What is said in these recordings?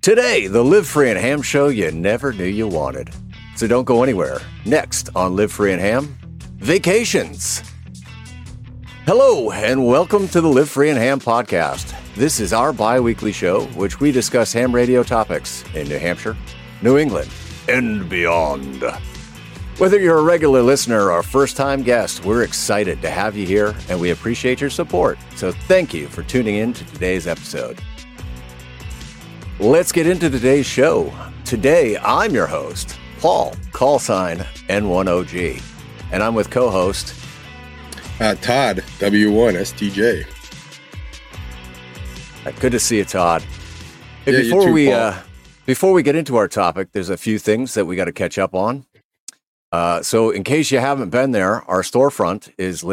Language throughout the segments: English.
Today, the Live Free and Ham show you never knew you wanted. So don't go anywhere. Next on Live Free and Ham, vacations. Hello, and welcome to the Live Free and Ham podcast. This is our bi-weekly show, which we discuss ham radio topics in New Hampshire, New England, and beyond. Whether you're a regular listener or a first-time guest, we're excited to have you here, and we appreciate your support. So thank you for tuning in to today's episode. Let's get into today's show. Today, I'm your host, Paul, call sign N1OG, and I'm with co-host Todd, W1STJ. Good to see you, Todd. Hey, Yeah, before you too, before we get into our topic, there's a few things that we got to catch up on. So in case you haven't been there, our storefront is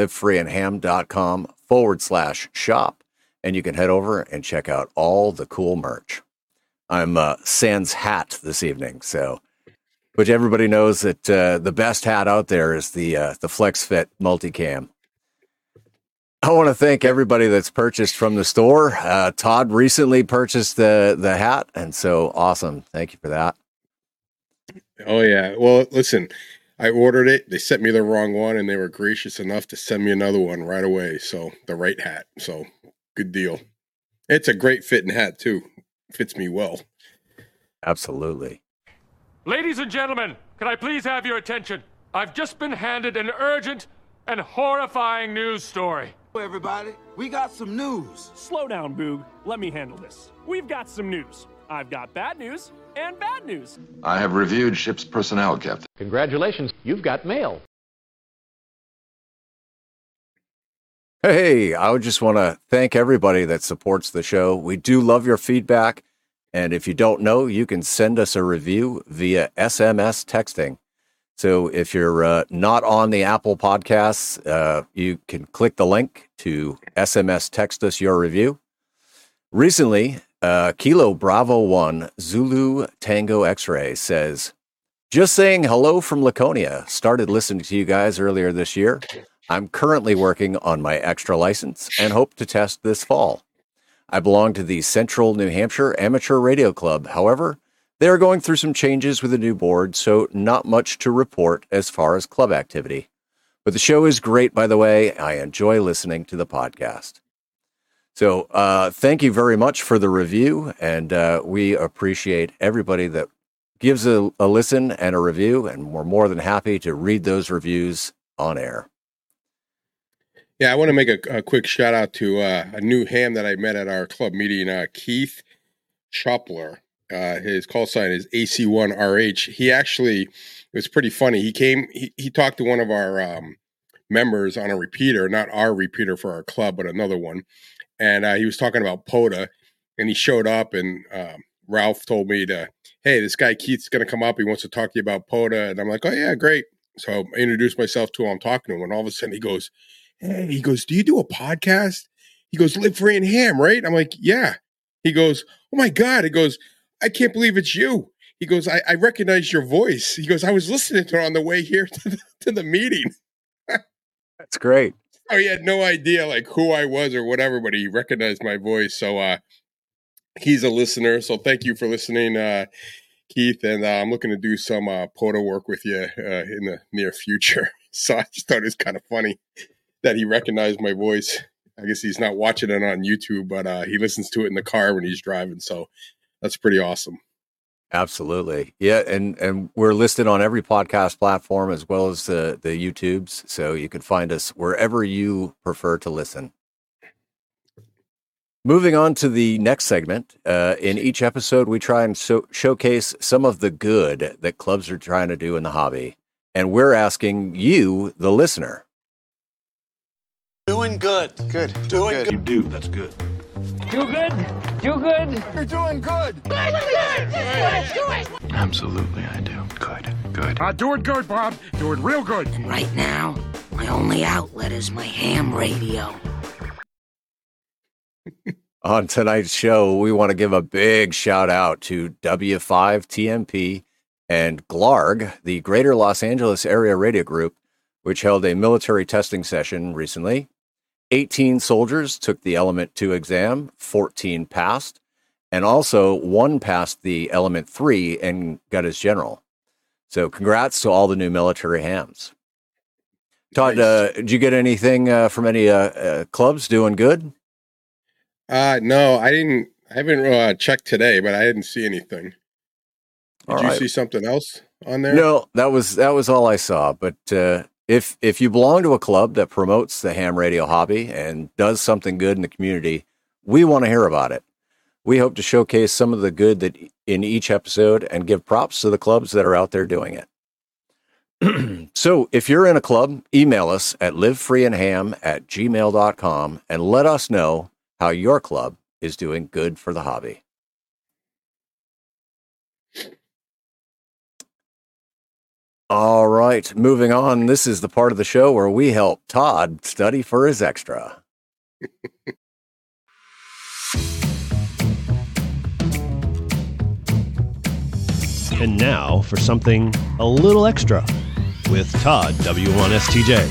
livefreeandham.com/shop, and you can head over and check out all the cool merch. I'm sans hat this evening, which everybody knows that the best hat out there is the FlexFit Multicam. I want to thank everybody that's purchased from the store. Todd recently purchased the hat, and so awesome. Thank you for that. Oh, yeah. Well, listen, I ordered it. They sent me the wrong one, and they were gracious enough to send me another one right away. So the right hat. So good deal. It's a great fitting hat, too. Fits me well. Absolutely. Ladies and gentlemen, can I please have your attention? I've just been handed an urgent and horrifying news story. Hey everybody, we got some news. Slow down, Boog. Let me handle this. We've got some news. I've got bad news and bad news. I have reviewed ship's personnel, Captain. Congratulations, you've got mail. Hey, I would just want to thank everybody that supports the show. We do love your feedback. And if you don't know, you can send us a review via SMS texting. So if you're not on the Apple Podcasts, you can click the link to SMS text us your review. Recently, Kilo Bravo 1 Zulu Tango X-Ray says, just saying hello from Laconia. Started listening to you guys earlier this year. I'm currently working on my extra license and hope to test this fall. I belong to the Central New Hampshire Amateur Radio Club. However, they are going through some changes with the new board, so not much to report as far as club activity. But the show is great, by the way. I enjoy listening to the podcast. So thank you very much for the review, and we appreciate everybody that gives a listen and a review, and we're more than happy to read those reviews on air. Yeah, I want to make a quick shout out to a new ham that I met at our club meeting, Keith Shopler. His call sign is AC1RH. He actually, it was pretty funny. He talked to one of our members on a repeater, not our repeater for our club, but another one. And he was talking about POTA, and he showed up, and Ralph told me hey, this guy Keith's going to come up. He wants to talk to you about POTA. And I'm like, oh, yeah, great. So I introduced myself to him. I'm talking to him, and all of a sudden he goes, hey, do you do a podcast? He goes, Live Free and Ham, right? I'm like, yeah. He goes, oh my God. He goes, I can't believe it's you. He goes, I recognize your voice. He goes, I was listening to it on the way here to the meeting. That's great. Oh, he had no idea like who I was or whatever, but he recognized my voice. So he's a listener. So thank you for listening, Keith. And I'm looking to do some POTA work with you in the near future. So I just thought it was kind of funny that he recognized my voice. I guess he's not watching it on YouTube, but he listens to it in the car when he's driving. So that's pretty awesome. Absolutely. Yeah. And we're listed on every podcast platform as well as the YouTubes. So you can find us wherever you prefer to listen. Moving on to the next segment. In each episode, we try and showcase some of the good that clubs are trying to do in the hobby. And we're asking you, the listener. Doing good. Good. Doing good. good. You do. That's good. You good? You good? You're doing good. Absolutely, I do. Good. Good. Doing good, Bob. Doing real good. Right now, my only outlet is my ham radio. On tonight's show, we want to give a big shout out to W5TMP and GLARG, the Greater Los Angeles Area Radio Group, which held a military testing session recently. 18 soldiers took the Element 2 exam, 14 passed, and also one passed the Element 3 and got his general. So congrats to all the new military hams. Todd, Nice. did you get anything from any clubs doing good? No, I didn't. I haven't checked today, but I didn't see anything. Did you see something else on there? No, that was all I saw. But if you belong to a club that promotes the ham radio hobby and does something good in the community, we want to hear about it. We hope to showcase some of the good that in each episode and give props to the clubs that are out there doing it. So if you're in a club, email us at livefreeandham@gmail.com and let us know how your club is doing good for the hobby. All right, moving on. This is the part of the show where we help Todd study for his extra. And now for something a little extra with Todd W1STJ.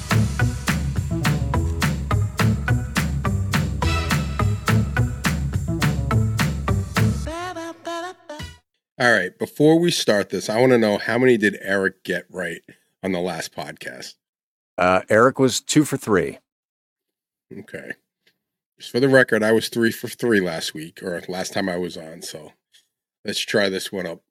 All right, before we start this, I want to know how many did Eric get right on the last podcast? Eric was 2 for 3. Okay. Just for the record, I was 3 for 3 last week, or last time I was on, so let's try this one up.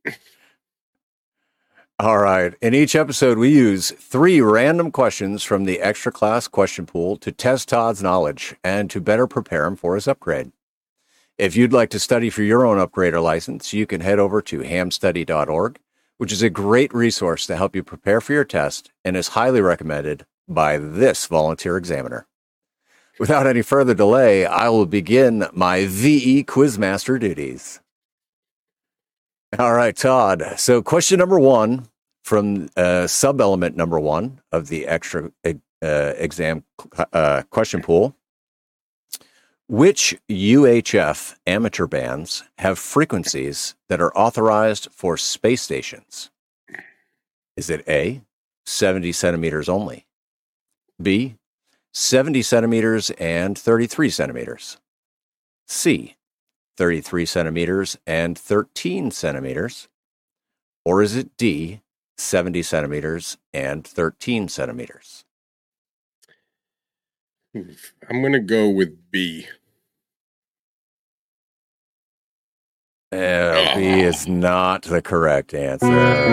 All right. In each episode, we use 3 random questions from the extra class question pool to test Todd's knowledge and to better prepare him for his upgrade. If you'd like to study for your own upgrader license, you can head over to hamstudy.org, which is a great resource to help you prepare for your test and is highly recommended by this volunteer examiner. Without any further delay, I will begin my VE Quizmaster duties. All right, Todd. So question number 1 from sub-element number 1 of the extra exam question pool. Which UHF amateur bands have frequencies that are authorized for space stations? Is it A, 70 centimeters only? B, 70 centimeters and 33 centimeters? C, 33 centimeters and 13 centimeters? Or is it D, 70 centimeters and 13 centimeters? I'm going to go with B. B is not the correct answer.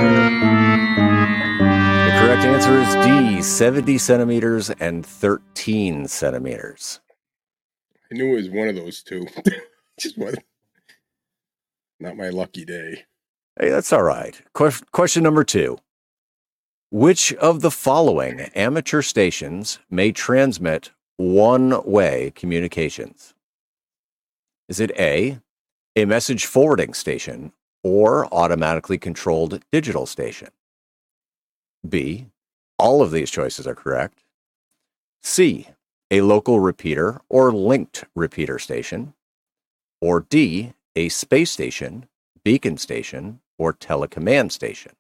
The correct answer is D, 70 centimeters and 13 centimeters. I knew it was one of those two. Just one. Not my lucky day. Hey, that's all right. Question number 2. Which of the following amateur stations may transmit one-way communications? Is it A, message forwarding station or automatically controlled digital station? B, all of these choices are correct. C, a local repeater or linked repeater station? Or D, a space station, beacon station, or telecommand station?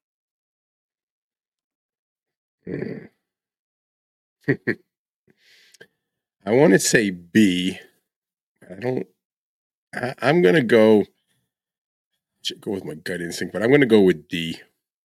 I want to say B. I'm going to go. Should go with my gut instinct, but I'm going to go with D.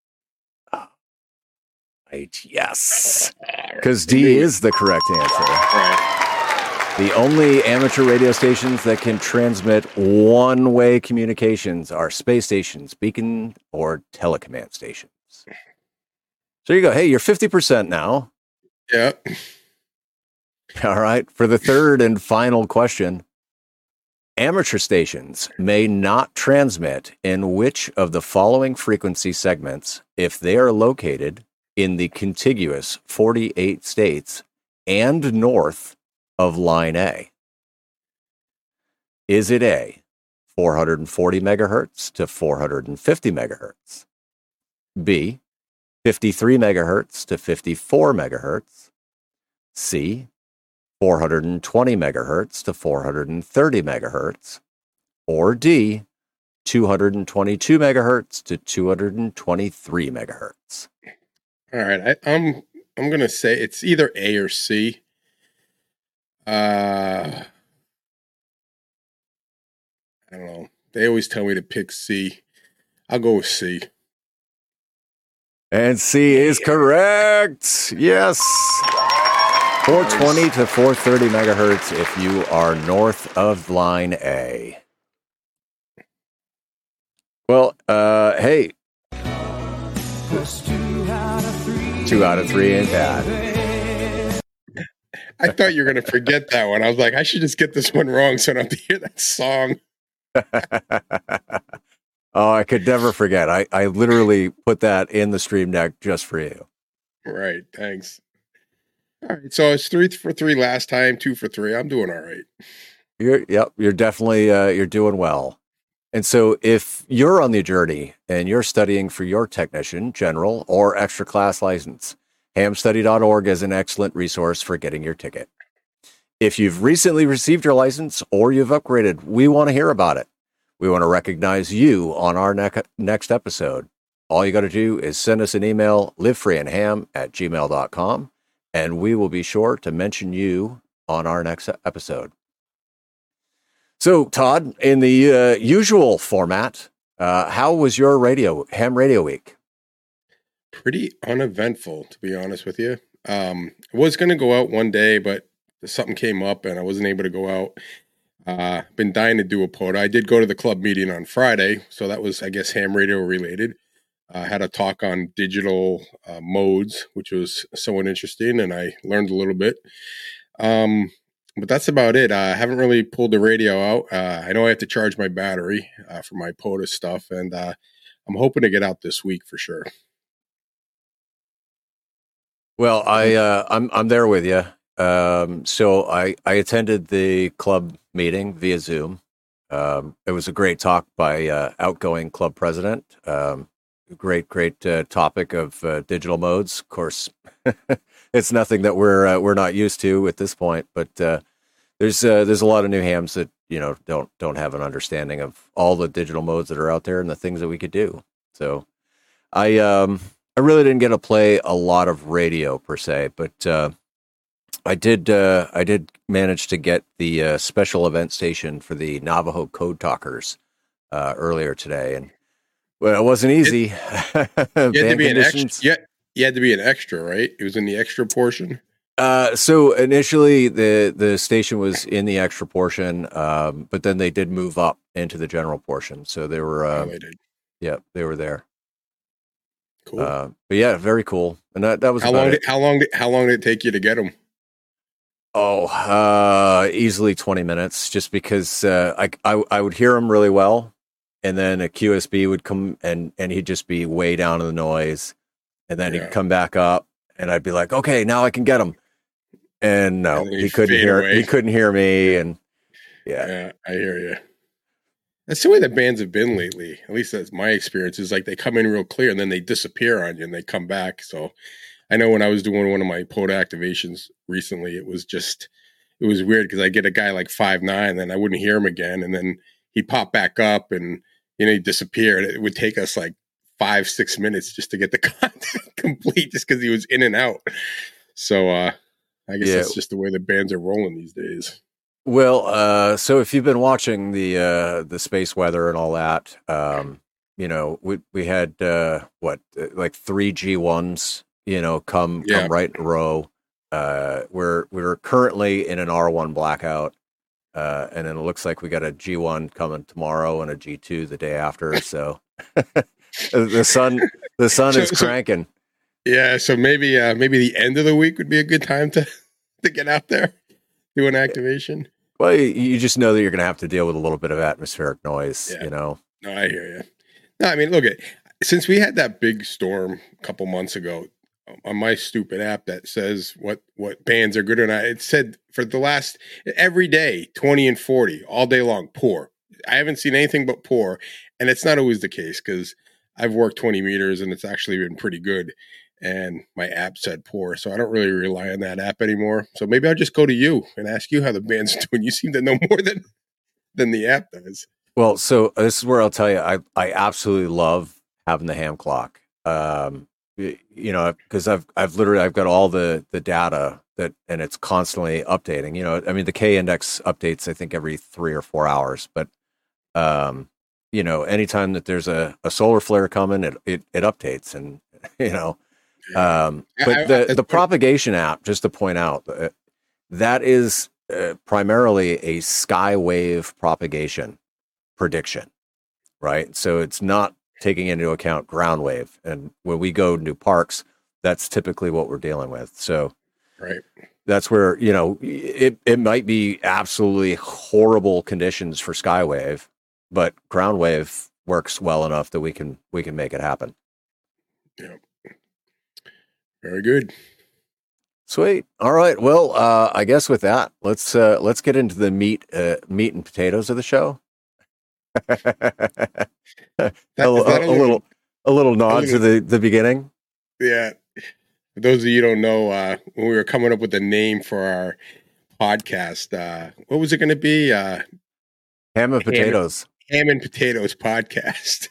Right, yes. Because D is the correct answer. Right. The only amateur radio stations that can transmit one-way communications are space stations, beacon, or telecommand stations. So there you go. Hey, you're 50% now. Yeah. All right. For the third and final question, amateur stations may not transmit in which of the following frequency segments if they are located in the contiguous 48 states and north of line A? Is it A, 440 megahertz to 450 megahertz? B, 53 megahertz to 54 megahertz? C, 420 megahertz to 430 megahertz? Or D, 222 megahertz to 223 megahertz? All right. I'm going to say it's either A or C. I don't know. They always tell me to pick C. I'll go with C. And C is correct. Yes. 420 to 430 megahertz if you are north of line A. Well, hey. 2 out of 3 ain't bad. I thought you were going to forget that one. I was like, I should just get this one wrong so I don't have to hear that song. Oh, I could never forget. I literally put that in the stream deck just for you. Right. Thanks. All right. So it's 3 for 3 last time, 2 for 3. I'm doing all right. You're definitely, you're doing well. And so if you're on the journey and you're studying for your technician, general, or extra class license, hamstudy.org is an excellent resource for getting your ticket. If you've recently received your license or you've upgraded, we want to hear about it. We want to recognize you on our next episode. All you got to do is send us an email, livefreeandham@gmail.com, and we will be sure to mention you on our next episode. So, Todd, in the usual format, how was your ham radio week? Pretty uneventful, to be honest with you. I was going to go out one day, but something came up and I wasn't able to go out. Been dying to do a pod. I did go to the club meeting on Friday, so that was, I guess, ham radio related. Had a talk on digital modes, which was somewhat interesting, and I learned a little bit. But that's about it. I haven't really pulled the radio out. I know I have to charge my battery for my POTUS stuff, and I'm hoping to get out this week for sure. Well, I'm there with you. So I attended the club meeting via Zoom. It was a great talk by outgoing club president. Great topic of digital modes. Of course, it's nothing that we're not used to at this point. But there's a lot of new hams that don't have an understanding of all the digital modes that are out there and the things that we could do. So I really didn't get to play a lot of radio per se, but I did manage to get the special event station for the Navajo Code Talkers earlier today, and well, it wasn't easy. You had to be an extra. You had to be an extra, right? It was in the extra portion. So initially, the station was in the extra portion, but then they did move up into the general portion. So they were, they did. Yeah, they were there. Cool. But yeah, very cool. And that was how long did it take you to get them? Oh, easily 20 minutes, just because I would hear him really well, and then a QSB would come and he'd just be way down in the noise, and then he'd come back up, and I'd be like, okay, now I can get him. And no, he couldn't hear me, and yeah, I hear you. That's the way the bands have been lately. At least that's my experience. Is like they come in real clear and then they disappear on you and they come back. So I know when I was doing one of my pod activations recently, it was weird because I get a guy like 5'9", then I wouldn't hear him again, and then he'd pop back up and he'd disappear. And it would take us like 5-6 minutes just to get the content complete, just because he was in and out. So I guess that's just the way the bands are rolling these days. Well, so if you've been watching the space weather and all that, we had like 3 G1s, come right in a row. We're currently in an R1 blackout, and then it looks like we got a G1 coming tomorrow and a G2 the day after. So the sun is cranking. Yeah, so maybe the end of the week would be a good time to get out there, do an activation. Well, you just know that you're going to have to deal with a little bit of atmospheric noise, No, I hear you. No, I mean, look, since we had that big storm a couple months ago, on my stupid app that says what bands are good or not, it said for the last, every day, 20 and 40, all day long, poor. I haven't seen anything but poor, and it's not always the case because I've worked 20 meters and it's actually been pretty good. And my app said poor, so I don't really rely on that app anymore. So maybe I'll just go to you and ask you how the band's doing. You seem to know more than the app does. Well, so this is where I'll tell you, I absolutely love having the ham clock. Because I've got all the data and it's constantly updating. I mean, the K index updates I think every 3 or 4 hours, but anytime that there's a solar flare coming, it updates, and but the propagation app, just to point out, that is primarily a skywave propagation prediction, right? So it's not taking into account ground wave, and when we go to parks, that's typically what we're dealing with. So right, that's where it might be absolutely horrible conditions for skywave, but ground wave works well enough that we can make it happen. Yeah. Very good. Sweet. All right. Well, I guess with that, let's get into the meat and potatoes of the show. a little nod to the beginning. Yeah. For those of you who don't know, when we were coming up with the name for our podcast, what was it going to be? Ham and Potatoes. Ham and Potatoes podcast.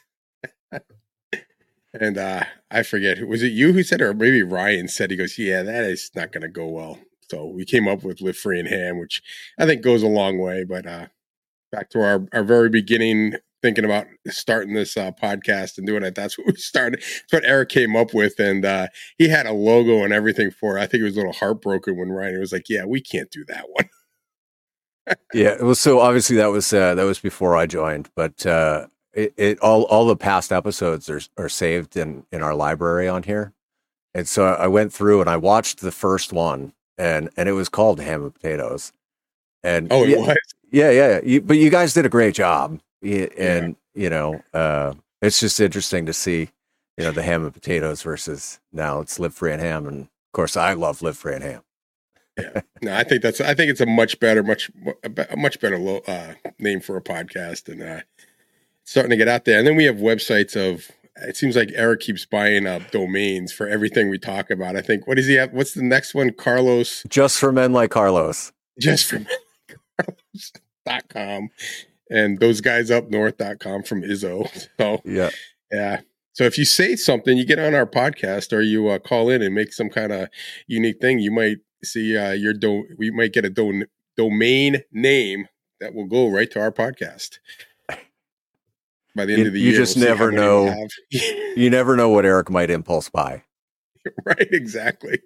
And I forget, was it you who said it, or maybe Ryan said? He goes, yeah, that is not going to go well. So we came up with Live Free and Ham, which I think goes a long way. But back to our very beginning, thinking about starting this podcast and doing it. That's what we started. That's what Eric came up with. And he had a logo and everything for it. I think he was a little heartbroken when Ryan was like, yeah, we can't do that one. Yeah, it was, so obviously that was before I joined, but all the past episodes are saved in our library on here. And so I went through and I watched the first one, and it was called Ham and Potatoes. And it was? Yeah. But you guys did a great job. And, it's just interesting to see, the ham and potatoes versus now it's Live Free and Ham. And of course I love Live Free and Ham. Yeah, no, I think it's a much better name for a podcast, and starting to get out there. And then we have websites of. It seems like Eric keeps buying up domains for everything we talk about. I think, what does he have? What's the next one? Carlos. Just for Men Like Carlos. Just for Men Like Carlos.com. And those guys up north.com from Izzo. So yeah. So if you say something, you get on our podcast, or you call in and make some kind of unique thing, you might see we might get a domain name that will go right to our podcast by the end of the year. You just never know. You never know what Eric might impulse buy. Right, exactly.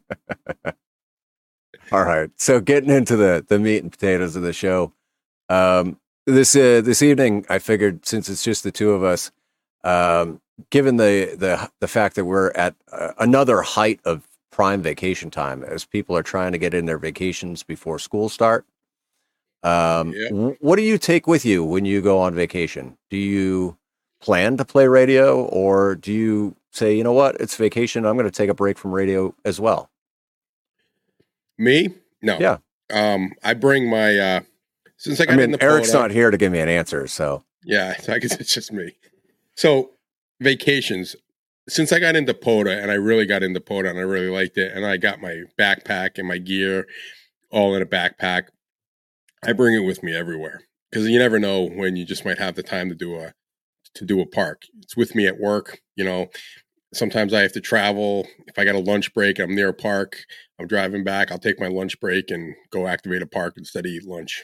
All right, so getting into the meat and potatoes of the show, this evening, I figured, since it's just the two of us, given the fact that we're at another height of prime vacation time, as people are trying to get in their vacations before school start. What do you take with you when you go on vacation? Do you plan to play radio, or do you say, you know what, it's vacation, I'm going to take a break from radio as well? Me? No. Yeah. I bring my, since I got in the Eric's not here to give me an answer, so. Yeah, I guess it's just me. So vacations, since I got into POTA, and I really got into POTA and I really liked it, and I got my backpack and my gear all in a backpack, I bring it with me everywhere, because you never know when you just might have the time to do a park. It's with me at work. Sometimes I have to travel. If I got a lunch break, I'm near a park, I'm driving back, I'll take my lunch break and go activate a park instead of eat lunch.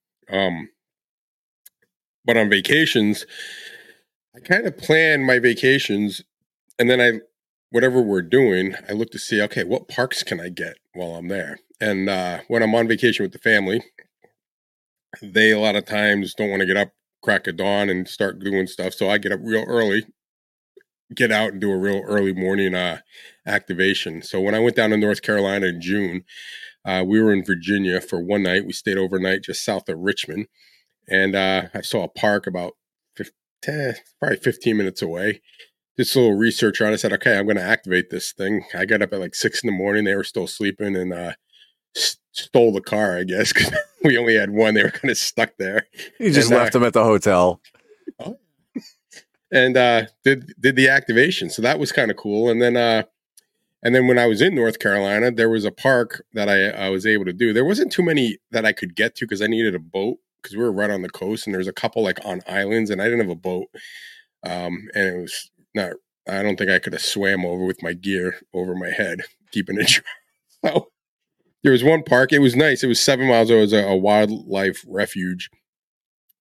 But on vacations, I kind of plan my vacations, and then whatever we're doing, I look to see, okay, what parks can I get while I'm there? And when I'm on vacation with the family, they a lot of times don't want to get up crack of dawn and start doing stuff. So I get up real early, get out and do a real early morning activation. So when I went down to North Carolina in June, we were in Virginia for one night. We stayed overnight just south of Richmond. And I saw a park about probably 15 minutes away. Did a little research on it. I said, okay, I'm going to activate this thing. I got up at like 6 a.m. They were still sleeping, and stole the car, I guess, because we only had one. They were kind of stuck there. You just left them at the hotel. And did the activation. So that was kind of cool. And then when I was in North Carolina, there was a park that I was able to do. There wasn't too many that I could get to because I needed a boat, because we were right on the coast, and there's a couple like on islands, and I didn't have a boat. And it was not, I don't think I could have swam over with my gear over my head, keeping it dry. So there was one park. It was nice. It was 7 miles. It was a wildlife refuge.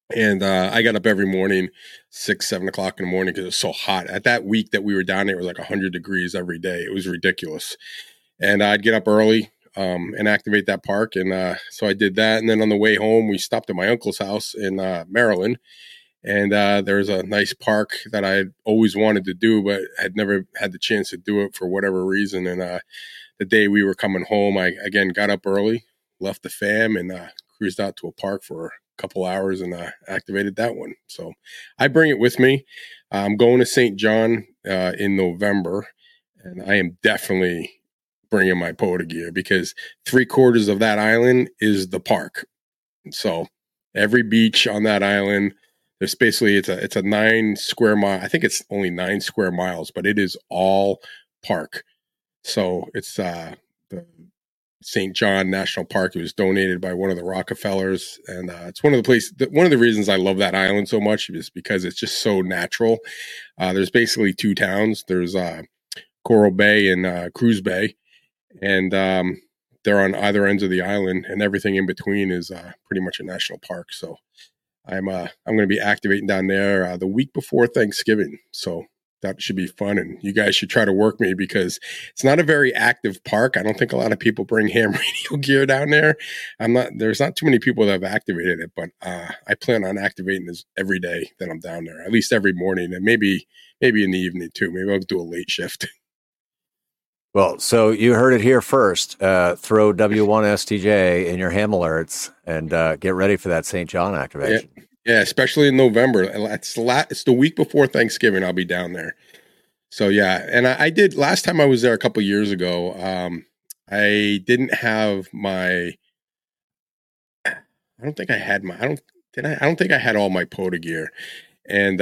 And I got up every morning, 6, 7 o'clock in the morning because it was so hot. At that week that we were down there, it was like 100 degrees every day. It was ridiculous. And I'd get up early and activate that park. And so I did that. And then on the way home, we stopped at my uncle's house in Maryland. And there's a nice park that I had always wanted to do, but had never had the chance to do it for whatever reason. And the day we were coming home, I, again, got up early, left the fam, and cruised out to a park for couple hours and activated that one. So I bring it with me. I'm going to St. John in November, and I am definitely bringing my POTA gear because 3/4 of that island is the park. So every beach on that island, there's basically it's a 9 square mile. I think it's only 9 square miles, but it is all park. So it's the St. John National Park. It was donated by one of the Rockefellers, and it's one of the reasons I love that island so much is because it's just so natural. There's basically 2 towns. There's Coral Bay and Cruz Bay, and they're on either ends of the island, and everything in between is pretty much a national park. So I'm going to be activating down there the week before Thanksgiving. So that should be fun, and you guys should try to work me because it's not a very active park. I don't think a lot of people bring ham radio gear down there. There's not too many people that have activated it, but I plan on activating this every day that I'm down there, at least every morning, and maybe in the evening too. Maybe I'll do a late shift. Well, so you heard it here first. Throw W1STJ in your ham alerts and get ready for that St. John activation. Yeah, especially in November. It's the week before Thanksgiving. I'll be down there. So yeah, and I did last time I was there a couple of years ago. I didn't have my. I don't think I had my. I don't think I had all my POTA gear, and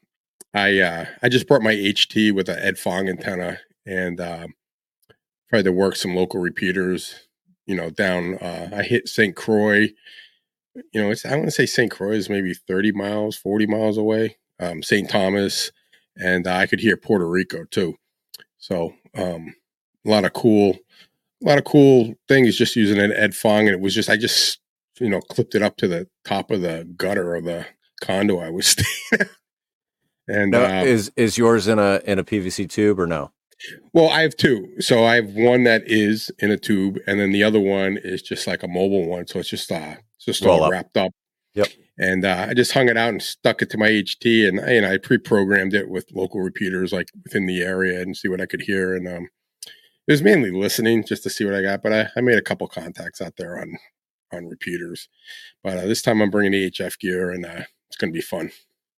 I just brought my HT with an Ed Fong antenna and tried to work some local repeaters. Down. I hit St. Croix. I want to say St. Croix is maybe 30 miles, 40 miles away. St. Thomas, and I could hear Puerto Rico too. So a lot of cool things just using an Ed Fong, and it was just I just clipped it up to the top of the gutter of the condo I was staying at. And now, is yours in a PVC tube or no? Well, I have 2. So I have one that is in a tube, and then the other one is just like a mobile one. So it's just all wrapped up. Yep. And I just hung it out and stuck it to my HT, and I pre-programmed it with local repeaters like within the area and see what I could hear. And it was mainly listening just to see what I got. But I made a couple contacts out there on repeaters. But this time I'm bringing the HF gear, and it's going to be fun.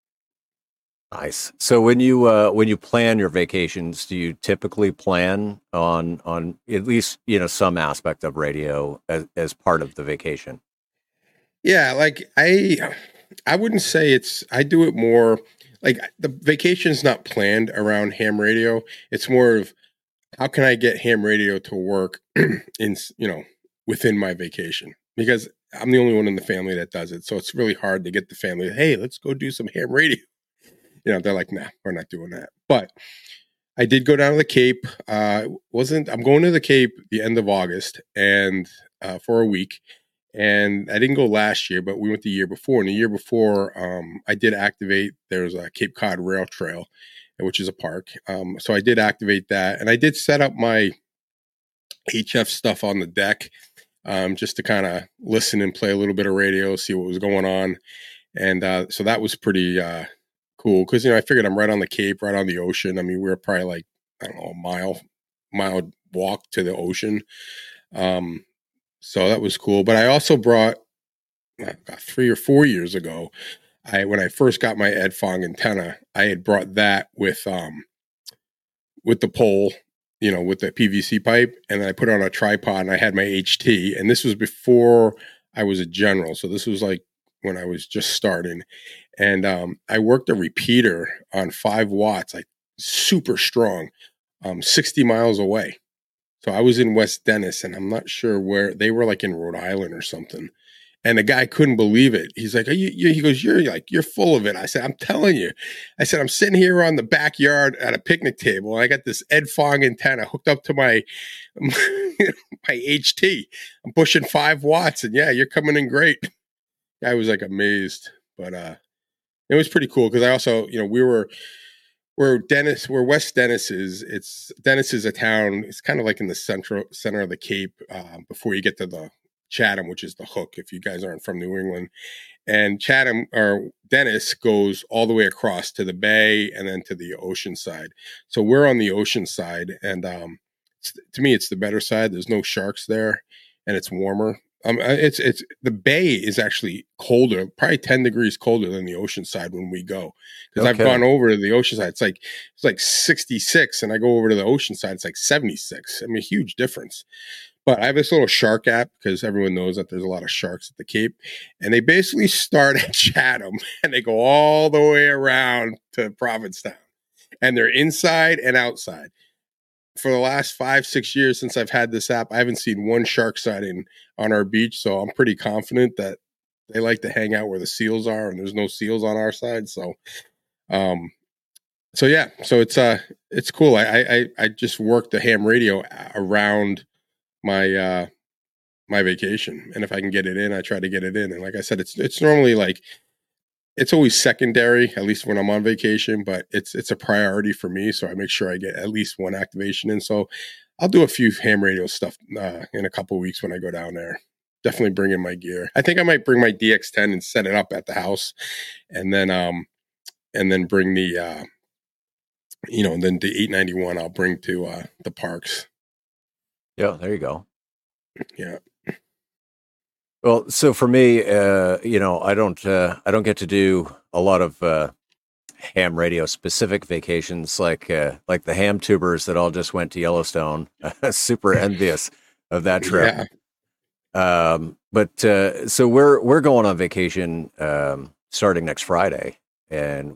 Nice. So when you plan your vacations, do you typically plan on at least some aspect of radio as part of the vacation? Yeah, like I wouldn't say I do it more like the vacation's not planned around ham radio. It's more of how can I get ham radio to work in within my vacation, because I'm the only one in the family that does it. So it's really hard to get the family, hey, let's go do some ham radio. They're like, nah, we're not doing that. But I did go down to the Cape. I'm going to the Cape the end of August and for a week. And I didn't go last year, but we went the year before. And the year before, I did activate. There's a Cape Cod Rail Trail, which is a park. So I did activate that. And I did set up my HF stuff on the deck just to kind of listen and play a little bit of radio, see what was going on. And so that was pretty cool because, I figured I'm right on the Cape, right on the ocean. I mean, we were probably like, I don't know, a mile walk to the ocean. So that was cool. But I also brought, 3 or 4 years ago, when I first got my Ed Fong antenna, I had brought that with the pole, with the PVC pipe, and then I put it on a tripod and I had my HT. And this was before I was a general. So this was like when I was just starting. And I worked a repeater on 5 watts, like super strong, 60 miles away. So I was in West Dennis, and I'm not sure where they were, like in Rhode Island or something. And the guy couldn't believe it. He's like, he goes, you're full of it. I said, I'm telling you. I said, I'm sitting here on the backyard at a picnic table. And I got this Ed Fong antenna hooked up to my HT. I'm pushing 5 watts, and yeah, you're coming in great. I was like amazed. But it was pretty cool because I also, where West Dennis is. Dennis is a town. It's kind of like in the center of the Cape before you get to the Chatham, which is the hook. If you guys aren't from New England, and Chatham or Dennis goes all the way across to the bay and then to the ocean side. So we're on the ocean side, and to me, it's the better side. There's no sharks there, and it's warmer. It's the bay is actually colder, probably 10 degrees colder than the ocean side when we go. Because I've gone over to the ocean side. It's like 66, and I go over to the ocean side. It's like 76. I mean, a huge difference. But I have this little shark app because everyone knows that there's a lot of sharks at the Cape, and they basically start at Chatham and they go all the way around to Provincetown, and they're inside and outside. For the last 5-6 years since I've had this app, I haven't seen one shark sighting on our beach. So I'm pretty confident that they like to hang out where the seals are, and there's no seals on our side. So, so it's cool. I just work the ham radio around my my vacation, and if I can get it in, I try to get it in. And like I said, it's normally like, it's always secondary, at least when I'm on vacation, but it's a priority for me. So I make sure I get at least one activation in. So I'll do a few ham radio stuff in a couple of weeks when I go down there. Definitely bring in my gear. I think I might bring my DX10 and set it up at the house, and then bring the then the 891 I'll bring to the parks. Yeah, there you go. Yeah. Well, so for me, I don't get to do a lot of ham radio specific vacations like the ham tubers that all just went to Yellowstone. Super envious of that trip. Yeah. But so we're going on vacation starting next Friday, and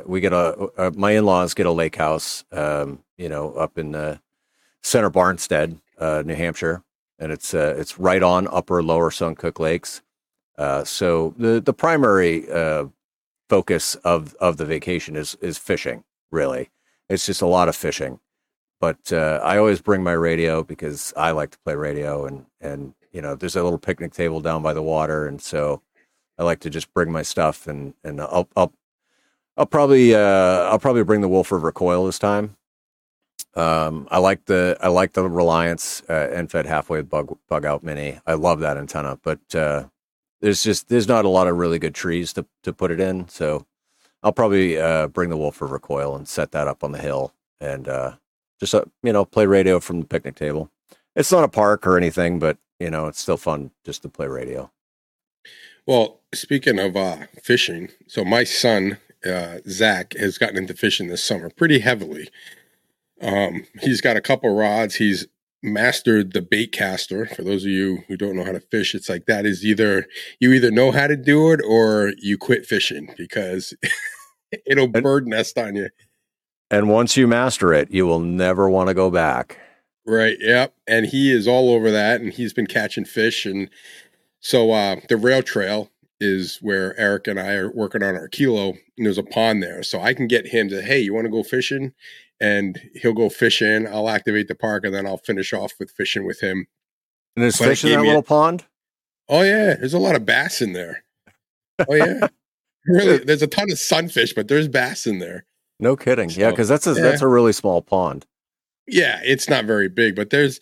my in-laws get a lake house, up in Center Barnstead, New Hampshire. And it's right on Upper Lower Suncook Lakes. So the primary focus of the vacation is fishing. Really, it's just a lot of fishing. But I always bring my radio because I like to play radio, and there's a little picnic table down by the water, and so I like to just bring my stuff, and I'll probably bring the Wolf River Coil this time. I like the Reliance end-fed halfway bug out mini. I love that antenna, but there's not a lot of really good trees to put it in, so I'll probably bring the Wolf River Coil and set that up on the hill, and just play radio from the picnic table. It's not a park or anything, but it's still fun just to play radio. Well, speaking of fishing, so my son Zach has gotten into fishing this summer pretty heavily. He's got a couple rods. He's mastered the bait caster. For those of you who don't know how to fish, it's like that is you either know how to do it or you quit fishing because it'll bird nest on you. And once you master it, you will never want to go back. Right. Yep. And he is all over that, and he's been catching fish. And so the rail trail is where Eric and I are working on our kilo, and there's a pond there. So I can get him to, hey, you want to go fishing? And he'll go fishing. I'll activate the park, and then I'll finish off with fishing with him. And there's fish in that little pond? Oh, yeah. There's a lot of bass in there. Oh, yeah. Really, there's a ton of sunfish, but there's bass in there. No kidding. So, yeah, because that's a really small pond. Yeah, it's not very big, but there's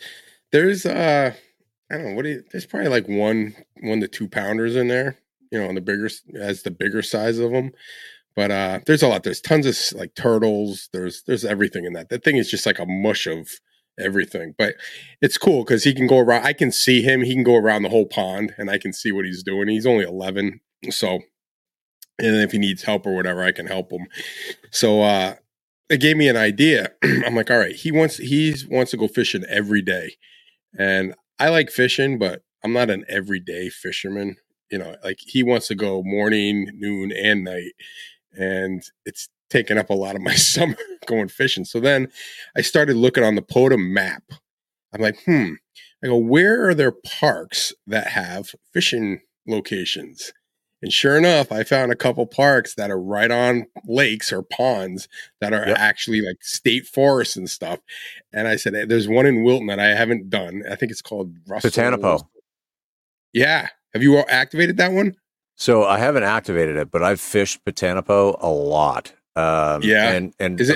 I don't know, there's probably like 1 to 2 pounders in there, on the bigger size of them. But there's a lot. There's tons of like turtles. There's everything in that. That thing is just like a mush of everything. But it's cool because he can go around. I can see him. He can go around the whole pond, and I can see what he's doing. He's only 11, so. And if he needs help or whatever, I can help him. So it gave me an idea. I'm like, all right, he wants to go fishing every day, and I like fishing, but I'm not an everyday fisherman. Like he wants to go morning, noon, and night. And it's taken up a lot of my summer going fishing. So then I started looking on the POTA map. I'm like, I go, where are there parks that have fishing locations? And sure enough, I found a couple parks that are right on lakes or ponds that are actually like state forests and stuff. And I said, hey, there's one in Wilton that I haven't done. I think it's called Russell. Satanapo. Yeah. Have you activated that one? So I haven't activated it, but I've fished Potanapo a lot. And is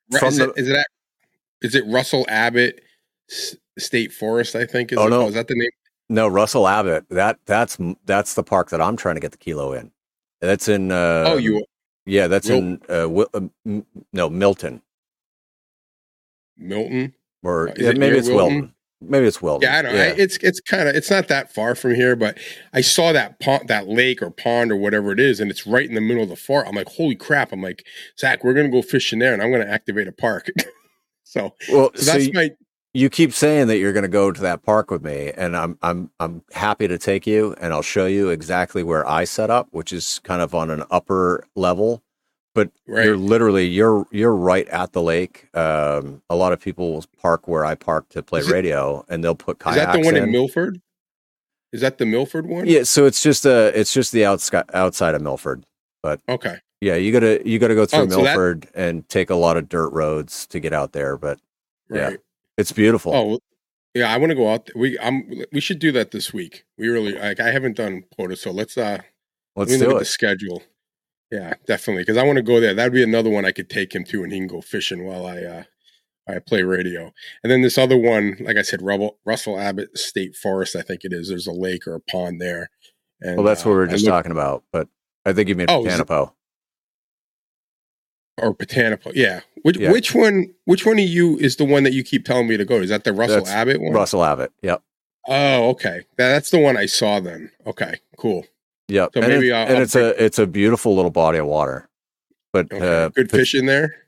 it Russell Abbott State Forest? I think is no, is that the name? No, Russell Abbott. That's the park that I'm trying to get the kilo in. That's in. That's in. Milton. Milton, or maybe it's Wilton. Maybe it's Wilton. Yeah, I don't know. It's not that far from here, but I saw that pond, that lake or pond or whatever it is, and it's right in the middle of the forest. I'm like, holy crap! I'm like, Zach, we're gonna go fishing there, and I'm gonna activate a park. so that's You keep saying that you're going to go to that park with me, and I'm happy to take you, and I'll show you exactly where I set up, which is kind of on an upper level. But you're literally you're right at the lake. A lot of people will park where I park to play radio, and they'll put kayaks. Is that the one in Milford? Is that the Milford one? Yeah. So it's just the outside of Milford. But okay. Yeah, you gotta go through Milford and take a lot of dirt roads to get out there. But yeah, it's beautiful. Oh yeah, I want to go out. We should do that this week. We really I haven't done POTA, so let's do look at the schedule. Yeah, definitely. Because I want to go there. That'd be another one I could take him to, and he can go fishing while I play radio. And then this other one, like I said, Russell Abbott State Forest, I think it is. There's a lake or a pond there. And, that's what we were just talking about. But I think you mean Potanapo. Or Potanapo, yeah. Which one of you is the one that you keep telling me to go? Is that the Russell Abbott one? Russell Abbott, yep. Oh, okay. That's the one I saw then. Okay, cool. Yep. So maybe it's a beautiful little body of water. But good fish in there?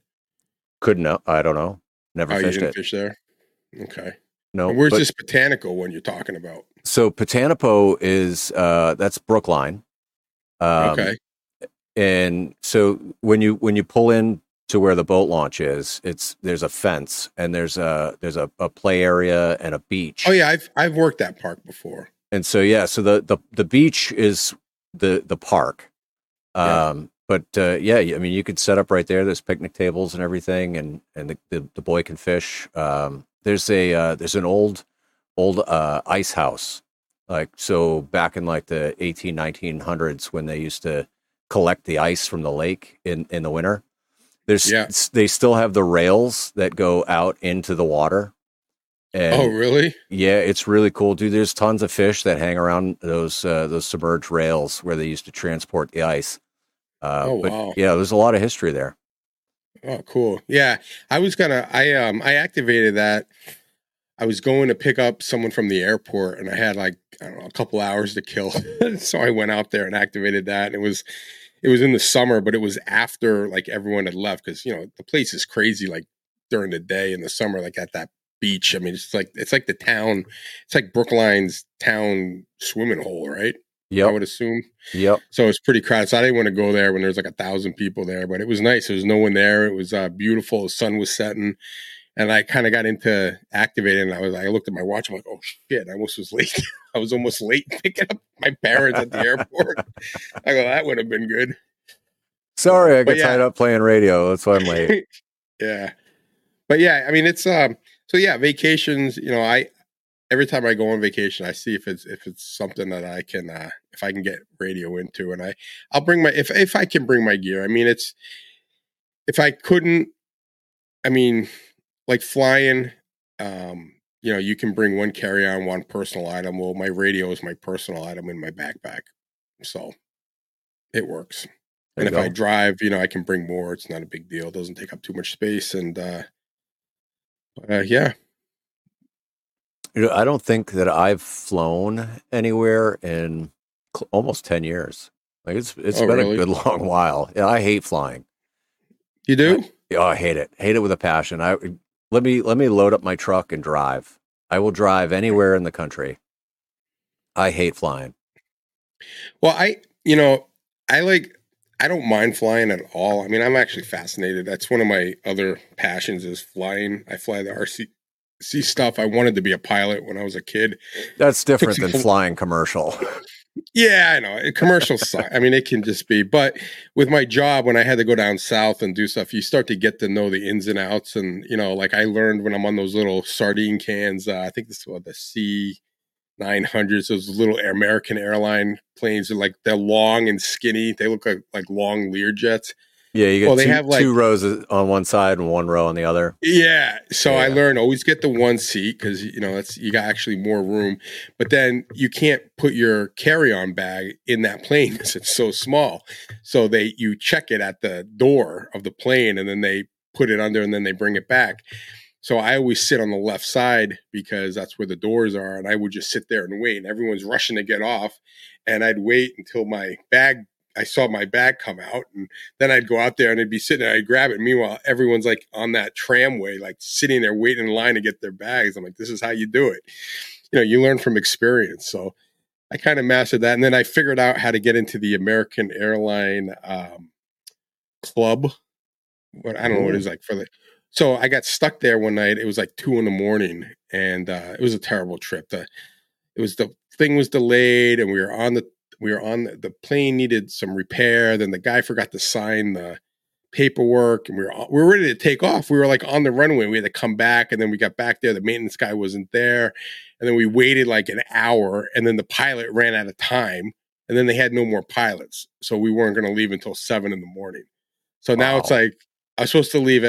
I don't know. Never fished you didn't it. Fish there? Okay. No. And where's this Potanico one you're talking about? So Potanapo is that's Brookline. Okay. And so when you pull in to where the boat launch is, there's a fence and there's a play area and a beach. Oh yeah, I've worked that park before. And so so the beach is the park. But I mean, you could set up right there. There's picnic tables and everything, and the boy can fish. There's an old ice house, like so back in like the 1900s when they used to collect the ice from the lake in the winter. They still have the rails that go out into the water. And really? Yeah, it's really cool, dude. There's tons of fish that hang around those submerged rails where they used to transport the ice. Wow. Yeah, there's a lot of history there. Oh, cool. Yeah, I activated that. I was going to pick up someone from the airport, and I had a couple hours to kill, so I went out there and activated that. And it was in the summer, but it was after like everyone had left because the place is crazy. Like during the day in the summer, like at that beach. I mean, it's like the town. It's like Brookline's town swimming hole, right? Yeah, I would assume. Yep. So it's pretty crowded. So I didn't want to go there when there's like 1,000 people there, but it was nice. There was no one there. It was beautiful. The sun was setting, and I kind of got into activating. And I looked at my watch. I'm like, oh shit! I almost was late. I was almost late picking up my parents at the airport. I go, that would have been good. Sorry, I got tied up playing radio. That's why I'm late. Yeah, but yeah, I mean, it's vacations. Every time I go on vacation, I see if it's something that I can if I can get radio into, and I'll bring my if I can bring my gear. I mean, if I couldn't, I mean, like flying, you can bring one carry-on, one personal item. Well, my radio is my personal item in my backpack, so it works. And if I drive, I can bring more. It's not a big deal. It doesn't take up too much space, and yeah. I don't think that I've flown anywhere in almost 10 years. Like it's been really? A good long while. Yeah, I hate flying. You do? I hate it. Hate it with a passion. Let me load up my truck and drive. I will drive anywhere in the country. I hate flying. Well, I don't mind flying at all. I mean, I'm actually fascinated. That's one of my other passions is flying. I fly the RC stuff. I wanted to be a pilot when I was a kid. That's different than flying commercial. Yeah, I know. Commercials suck. I mean, it can just be. But with my job, when I had to go down south and do stuff, you start to get to know the ins and outs. And, like I learned when I'm on those little sardine cans, I think this is what the 900s, those little American airline planes. They're long and skinny. They look like long Learjets. Yeah, you get they have two rows on one side and one row on the other. Yeah. So I learned always get the one seat because you got actually more room. But then you can't put your carry-on bag in that plane because it's so small. So you check it at the door of the plane and then they put it under and then they bring it back. So I always sit on the left side because that's where the doors are, and I would just sit there and wait. And everyone's rushing to get off, and I'd wait until I saw my bag come out, and then I'd go out there and I'd be sitting there, I'd grab it. Meanwhile, everyone's like on that tramway, like sitting there waiting in line to get their bags. I'm like, this is how you do it. You learn from experience. So I kind of mastered that. And then I figured out how to get into the American Airline club. But I don't know what it is like so I got stuck there one night. It was like 2 a.m. and it was a terrible trip. The thing was delayed and we were on the plane needed some repair. Then the guy forgot to sign the paperwork and we were ready to take off. We were like on the runway. We had to come back, and then we got back there. The maintenance guy wasn't there. And then we waited like an hour, and then the pilot ran out of time, and then they had no more pilots. So we weren't going to leave until 7 a.m. So now it's like, I was supposed to leave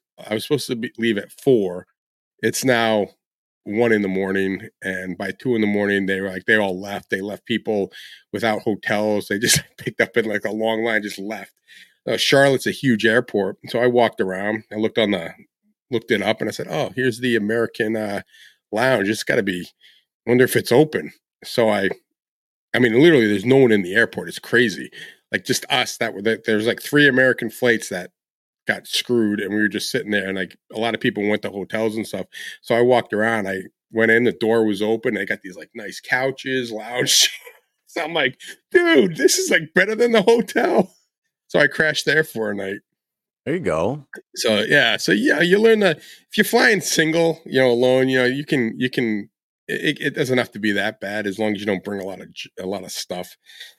at 4. It's now 1 a.m. and by 2 a.m. they all left. They left people without hotels. They just picked up in like a long line, just left. Charlotte's a huge airport. So I walked around. I looked it up and I said, oh, here's the American lounge. It's got to be, wonder if it's open. So I mean, literally there's no one in the airport. It's crazy. Like just us there's like 3 American flights that got screwed, and we were just sitting there, and like a lot of people went to hotels and stuff. So I walked around, I went in, the door was open. They got these like nice couches, lounge. So I'm like, dude, this is like better than the hotel. So I crashed there for a night. There you go. So you learn that if you're flying single, alone, you can it doesn't have to be that bad as long as you don't bring a lot of stuff.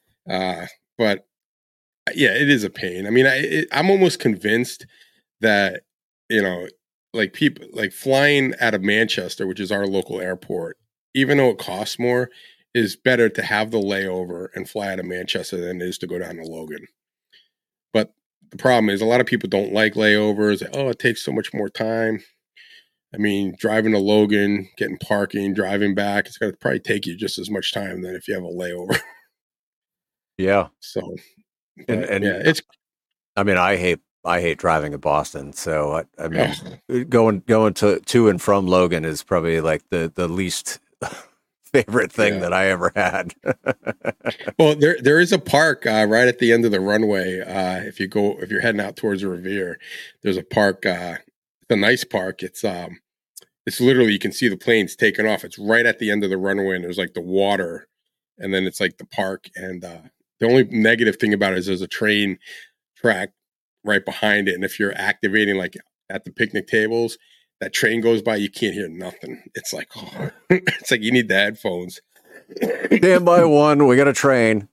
But yeah, it is a pain. I mean, I'm almost convinced that, like people like flying out of Manchester, which is our local airport, even though it costs more, is better to have the layover and fly out of Manchester than it is to go down to Logan. But the problem is a lot of people don't like layovers. Oh, it takes so much more time. I mean, driving to Logan, getting parking, driving back, it's going to probably take you just as much time than if you have a layover. Yeah. So, and yeah, it's. I mean, I hate driving to Boston. So I mean, going to and from Logan is probably like the least favorite thing that I ever had. Well, there is a park right at the end of the runway. If you're heading out towards Revere, there's a park. It's a nice park. It's literally, you can see the planes taking off. It's right at the end of the runway, and there's like the water, and then it's like the park. And the only negative thing about it is there's a train track right behind it, and if you're activating like at the picnic tables, that train goes by, you can't hear nothing. It's like, it's like you need the headphones. Stand by one, we got a train.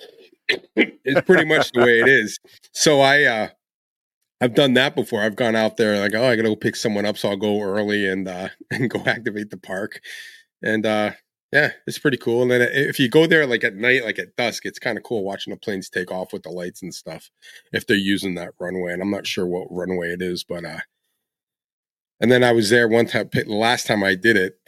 It's pretty much the way it is. So I've done that before. I've gone out there like, I gotta go pick someone up, so I'll go early and go activate the park. And yeah, it's pretty cool. And then if you go there like at night, like at dusk, it's kind of cool watching the planes take off with the lights and stuff if they're using that runway. And I'm not sure what runway it is, but and then I was there one time. The last time I did it,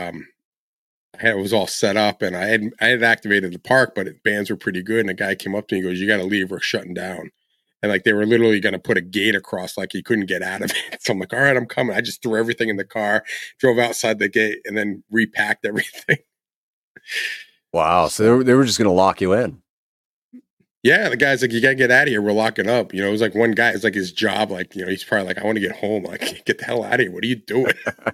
it was all set up, and I had activated the park, but bands were pretty good. And a guy came up to me and goes, "You got to leave. We're shutting down." And like they were literally going to put a gate across, like he couldn't get out of it. So I'm like, "All right, I'm coming." I just threw everything in the car, drove outside the gate, and then repacked everything. Wow! So they were just going to lock you in. Yeah, the guy's like, "You gotta get out of here. We're locking up." It was like one guy. It's like his job. Like, he's probably like, "I want to get home." Like, get the hell out of here. What are you doing?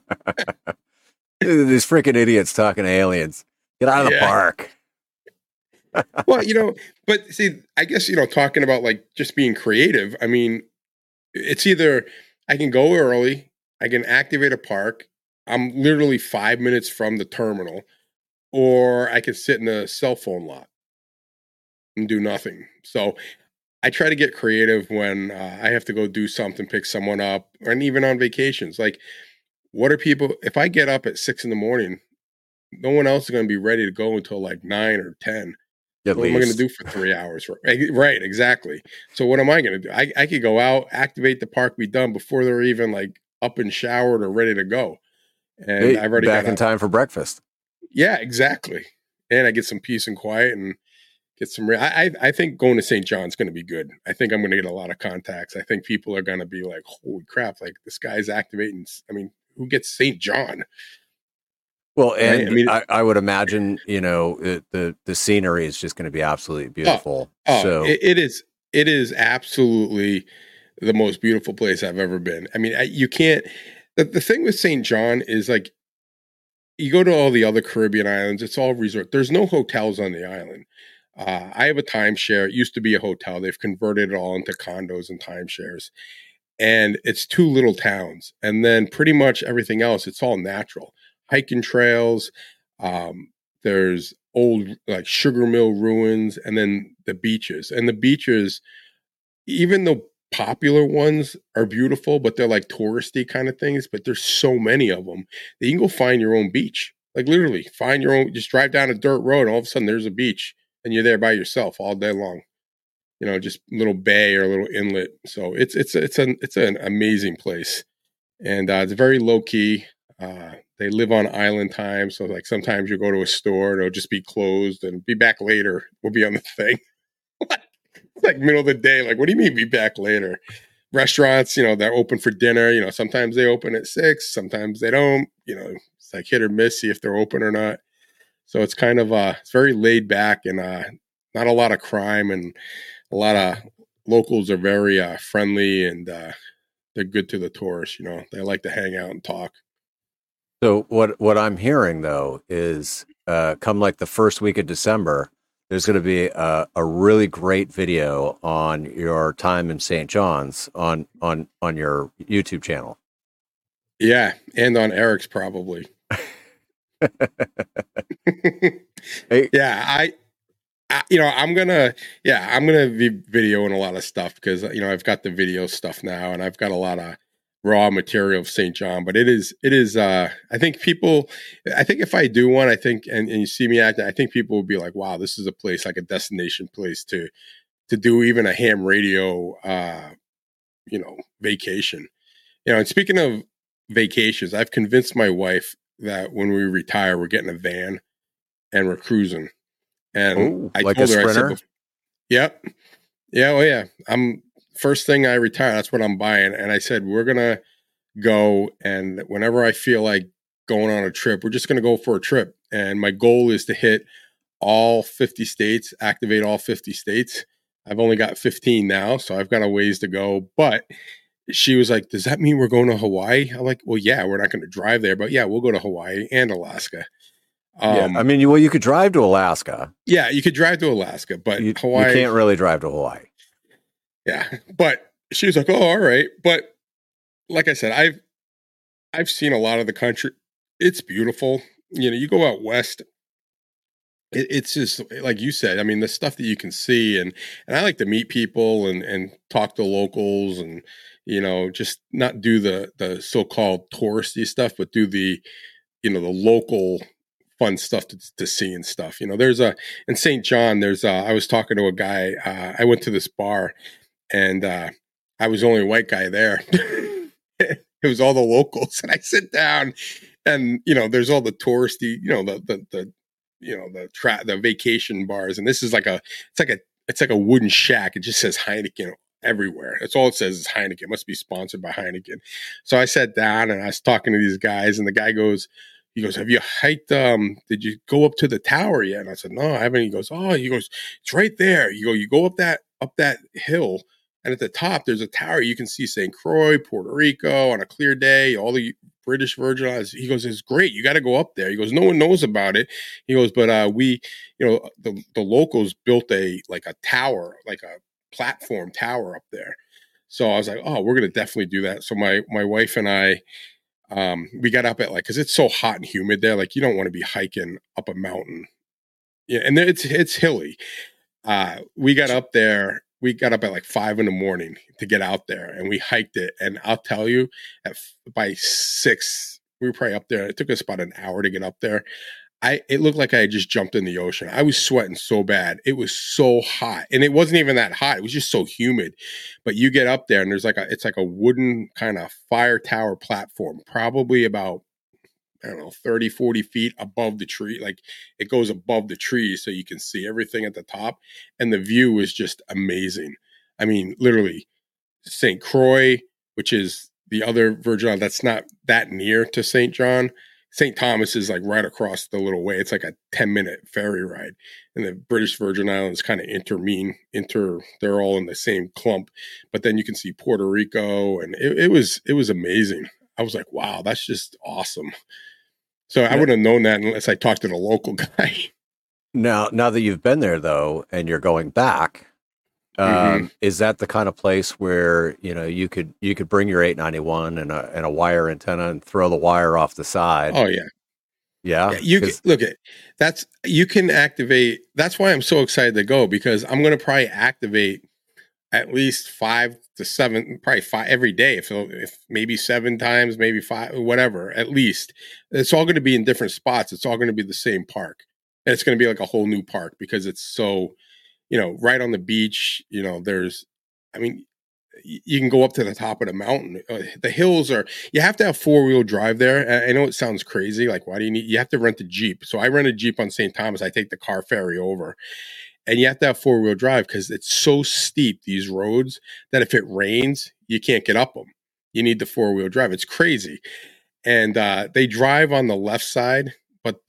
These freaking idiots talking to aliens. Get out of the park. Well, but see, I guess, talking about like just being creative. I mean, it's either I can go early, I can activate a park. I'm literally 5 minutes from the terminal, or I can sit in a cell phone lot and do nothing. So I try to get creative when I have to go do something, pick someone up, and even on vacations. Like, what are people, if I get up at 6 a.m, no one else is going to be ready to go until like 9 or 10. At what am I going to least. do for 3 hours? Right, exactly. So what am I going to do? I could go out, activate the park, be done before they're even like up and showered or ready to go. And Hey, I've already back got in time for breakfast. Yeah, exactly. And I get some peace and quiet and get some. I think going to St. John's going to be good. I think I'm going to get a lot of contacts. I think people are going to be like, "Holy crap! Like this guy's activating." I mean, who gets St. John? Well, and Right? I mean, I would imagine, the scenery is just going to be absolutely beautiful. So it is absolutely the most beautiful place I've ever been. I mean, you can't. The thing with St. John is like, you go to all the other Caribbean islands, it's all resort. There's no hotels on the island. I have a timeshare. It used to be a hotel. They've converted it all into condos and timeshares. And it's 2 little towns. And then pretty much everything else, it's all natural. Hiking trails. There's old like sugar mill ruins, and then the beaches. And the beaches, even though popular ones are beautiful, but they're like touristy kind of things, but there's so many of them that you can go find your own beach. Like literally find your own, just drive down a dirt road and all of a sudden there's a beach and you're there by yourself all day long. Just a little bay or a little inlet. So it's an amazing place. And it's very low key. They live on island time. So like sometimes you go to a store, it'll just be closed and be back later. We'll be on the thing. It's like middle of the day. Like, what do you mean be back later? Restaurants, they're open for dinner. Sometimes they open at 6, sometimes they don't. It's like hit or miss, see if they're open or not. So it's kind of it's very laid back and not a lot of crime, and a lot of locals are very friendly, and they're good to the tourists. They like to hang out and talk. So what I'm hearing though is come like the first week of December, there's going to be a really great video on your time in St. John's on your YouTube channel. Yeah, and on Eric's probably. Hey. Yeah, I'm gonna be videoing a lot of stuff because I've got the video stuff now, and I've got a lot of raw material of St. John. But it is I think if I do one, I think and you see me acting, I think people will be like, wow, this is a place, like a destination place to do even a ham radio vacation. And speaking of vacations, I've convinced my wife that when we retire, we're getting a van and we're cruising. And I like told a her, Sprinter? I said, yep. Yeah. Oh yeah. First thing I retire, that's what I'm buying. And I said, we're going to go. And whenever I feel like going on a trip, we're just going to go for a trip. And my goal is to hit all 50 states, activate all 50 states. I've only got 15 now, so I've got a ways to go. But she was like, does that mean we're going to Hawaii? I'm like, well, yeah, we're not going to drive there, but yeah, we'll go to Hawaii and Alaska. Yeah, I mean, you could drive to Alaska. Yeah, you could drive to Alaska, but Hawaii, you can't really drive to Hawaii. Yeah, but she was like, oh, all right. But like I said, I've seen a lot of the country. It's beautiful. You go out west. It's just like you said. I mean, the stuff that you can see, and I like to meet people and talk to locals, and just not do the so-called touristy stuff, but do the the local fun stuff to see and stuff. There's in St. John. I was talking to a guy. I went to this bar, and I was the only white guy there. It was all the locals, and I sit down, and there's all the touristy, the vacation bars, and this is it's like a wooden shack. It just says Heineken everywhere. That's all it says is Heineken. It must be sponsored by Heineken. So I sat down and I was talking to these guys, and the guy goes, have you hiked, did you go up to the tower yet? And I said, no, I haven't. He goes, it's right there. You go up that hill, and at the top, there's a tower. You can see St. Croix, Puerto Rico on a clear day, all the British Virgin Islands. He goes, it's great. You got to go up there. He goes, no one knows about it. He goes, but we, the locals built a tower, like a platform tower up there. So I was like, oh, we're going to definitely do that. So my wife and I, we got up at because it's so hot and humid there. Like you don't want to be hiking up a mountain. Yeah. And it's hilly. We got up there. We got up at 5 a.m. to get out there, and we hiked it. And I'll tell you, by 6, we were probably up there. It took us about an hour to get up there. it looked like I had just jumped in the ocean. I was sweating so bad. It was so hot. And it wasn't even that hot. It was just so humid. But you get up there and it's like a wooden kind of fire tower platform, probably about, I don't know, 30, 40 feet above the tree. Like it goes above the trees so you can see everything at the top. And the view is just amazing. I mean, literally St. Croix, which is the other Virgin Island that's not that near to St. John. St. Thomas is like right across the little way. It's like a 10-minute ferry ride. And the British Virgin Islands kind of they're all in the same clump. But then you can see Puerto Rico, and it was amazing. I was like, wow, that's just awesome. So I wouldn't have known that unless I talked to the local guy. Now that you've been there though, and you're going back, is that the kind of place where, you know, you could bring your 891 and a wire antenna and throw the wire off the side? Oh yeah. Yeah. You can, look at that's, you can activate. That's why I'm so excited to go, because I'm going to probably activate at least 5 to 7, probably 5 every day. If maybe 7 times, maybe 5, whatever, at least. It's all going to be in different spots. It's all going to be the same park. And it's going to be like a whole new park because it's so, you know, right on the beach. You know, you can go up to the top of the mountain. The hills you have to have 4-wheel drive there. I know it sounds crazy. Like, why do you have to rent a Jeep? So I rent a Jeep on St. Thomas. I take the car ferry over. And you have to have 4-wheel drive because it's so steep, these roads, that if it rains, you can't get up them. You need the 4-wheel drive. It's crazy. And they drive on the left side, but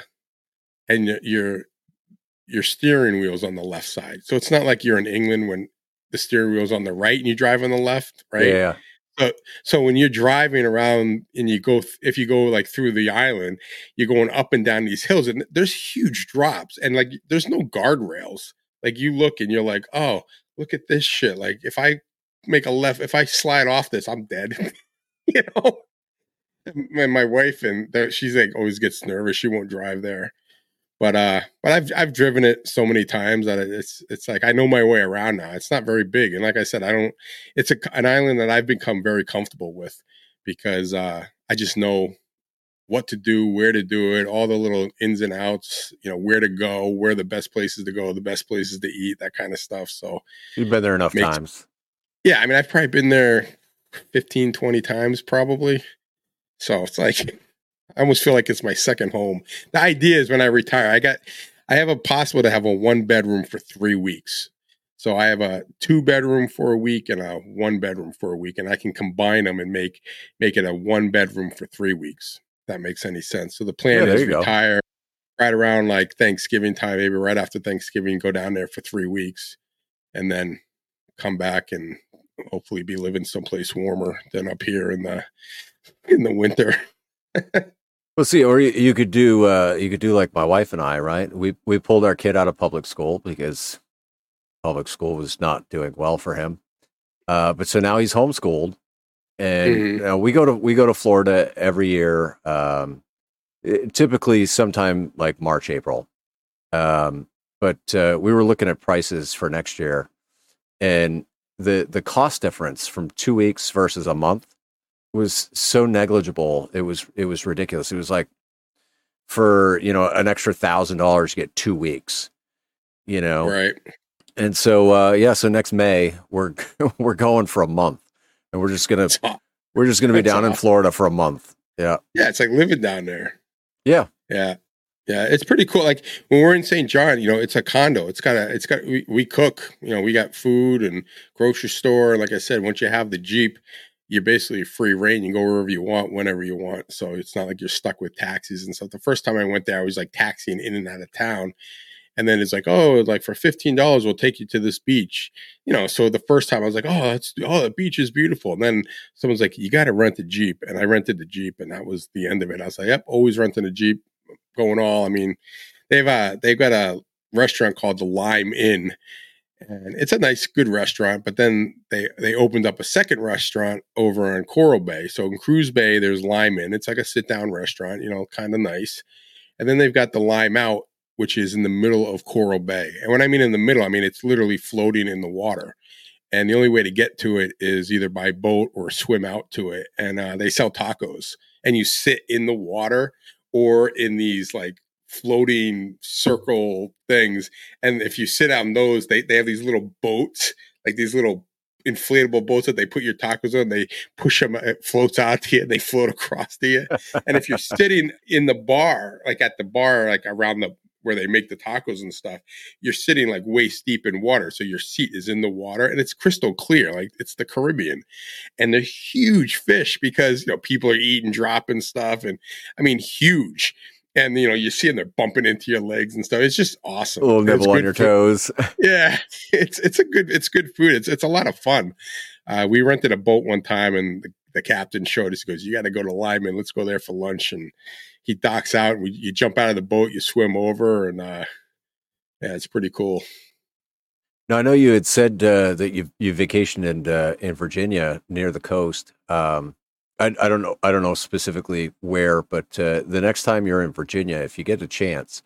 your steering wheel's on the left side. So it's not like you're in England when the steering wheel's on the right and you drive on the left, right? Yeah. So when you're driving around and if you go like through the island, you're going up and down these hills and there's huge drops and like there's no guardrails. Like you look and you're like, oh, look at this shit. Like if I make a left, if I slide off this, I'm dead. You know? And my wife she's like always gets nervous. She won't drive there. But I've driven it so many times that it's like I know my way around now. It's not very big, and like I said, it's an island that I've become very comfortable with because I just know what to do, where to do it, all the little ins and outs. You know, where to go, where the best places to go, the best places to eat, that kind of stuff. So you've been there enough times. Yeah, I mean, I've probably been there 15, 20 times probably. So it's like, I almost feel like it's my second home. The idea is when I retire, I have a possible to have a 1-bedroom for 3 weeks. So I have a 2-bedroom for a week and a 1-bedroom for a week, and I can combine them and make it a 1-bedroom for 3 weeks. If that makes any sense. So the plan is retire right around like Thanksgiving time, maybe right after Thanksgiving, go down there for 3 weeks, and then come back and hopefully be living someplace warmer than up here in the winter. Well, see, or you could do like my wife and I, right? We pulled our kid out of public school because public school was not doing well for him. But so now he's homeschooled, and we go to Florida every year. Typically sometime like March, April. But we were looking at prices for next year, and the cost difference from 2 weeks versus a month was so negligible. It was ridiculous. It was like for, you know, an extra $1,000 you get 2 weeks, you know? Right. And so, so next May we're going for a month, and we're just going to be down in Florida for a month. Yeah. Yeah. It's like living down there. Yeah. Yeah. Yeah. It's pretty cool. Like when we're in St. John, you know, it's a condo. We cook, you know, we got food and grocery store. Like I said, once you have the Jeep, you're basically free reign. You can go wherever you want, whenever you want. So it's not like you're stuck with taxis and stuff. The first time I went there, I was like taxiing in and out of town. And then it's like, oh, like for $15, we'll take you to this beach. You know, so the first time I was like, the beach is beautiful. And then someone's like, you got to rent a Jeep. And I rented the Jeep, and that was the end of it. I was like, yep, always renting a Jeep, going all. I mean, they've got a restaurant called the Lime Inn. And it's a nice, good restaurant, but then they opened up a second restaurant over on Coral Bay. So in Cruise Bay, there's Lime Inn. It's like a sit-down restaurant, you know, kind of nice. And then they've got the Lime Out, which is in the middle of Coral Bay. And when I mean in the middle, I mean it's literally floating in the water. And the only way to get to it is either by boat or swim out to it. And they sell tacos. And you sit in the water or in these like floating circle things. And if you sit on those, they have these little boats, like these little inflatable boats that they put your tacos on. They push them, it floats out to you, and they float across to you. And if you're sitting in the bar, like at the bar, like around where they make the tacos and stuff, you're sitting like waist deep in water. So your seat is in the water and it's crystal clear. Like it's the Caribbean, and they're huge fish because, people are eating, dropping stuff. And I mean, huge. And, you see them, they're bumping into your legs and stuff. It's just awesome. A little nibble on your toes. Yeah. It's good food. It's a lot of fun. We rented a boat one time, and the captain showed us, he goes, "You got to go to Lyman. Let's go there for lunch." And he docks out. You jump out of the boat, you swim over, and yeah, it's pretty cool. Now, I know you had said that you vacationed in Virginia near the coast. I don't know specifically where, but the next time you're in Virginia, if you get a chance,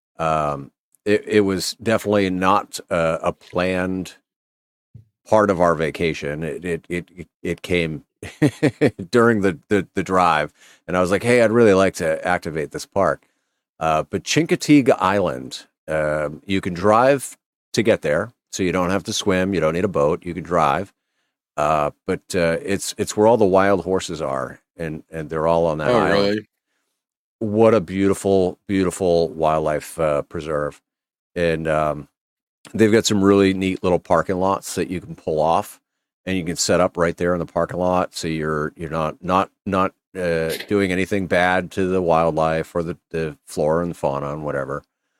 it was definitely not a planned part of our vacation. It came during the drive, and I was like, "Hey, I'd really like to activate this park." But Chincoteague Island, you can drive to get there, so you don't have to swim. You don't need a boat. You can drive. But it's where all the wild horses are, and they're all on that island. Really? What a beautiful, beautiful wildlife preserve. And they've got some really neat little parking lots that you can pull off, and you can set up right there in the parking lot, so you're not doing anything bad to the wildlife or the flora and fauna and whatever.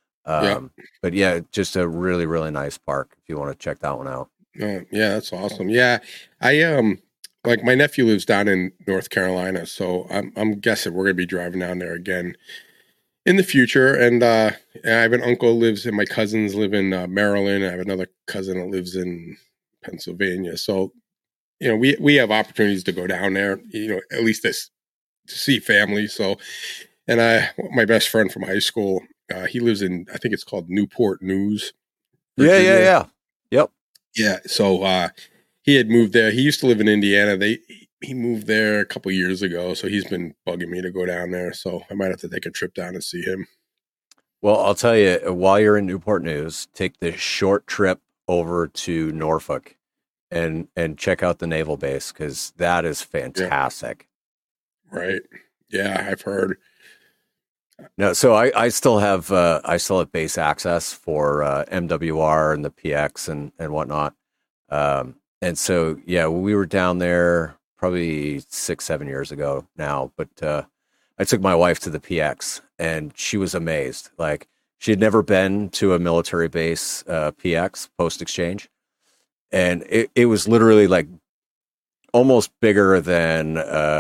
But yeah, just a really, really nice park if you want to check that one out. Yeah, that's awesome. Yeah, I like my nephew lives down in North Carolina, so I'm guessing we're gonna be driving down there again in the future. And I have an uncle lives, and my cousins live in Maryland. I have another cousin that lives in Pennsylvania. So we have opportunities to go down there. At least to see family. So, and my best friend from high school, he lives in, I think it's called Newport News, Virginia. Yeah. Yep. Yeah, so he had moved there. He used to live in Indiana. He moved there a couple years ago, so he's been bugging me to go down there. So I might have to take a trip down and see him. Well, I'll tell you, while you're in Newport News, take this short trip over to Norfolk and check out the naval base, because that is fantastic. Yeah. Right? Yeah, I've heard. No, so I still have base access for MWR and the PX and whatnot. And so yeah, we were down there probably 6-7 years ago now, but I took my wife to the PX, and she was amazed. Like, she had never been to a military base PX post exchange, and it was literally like almost bigger than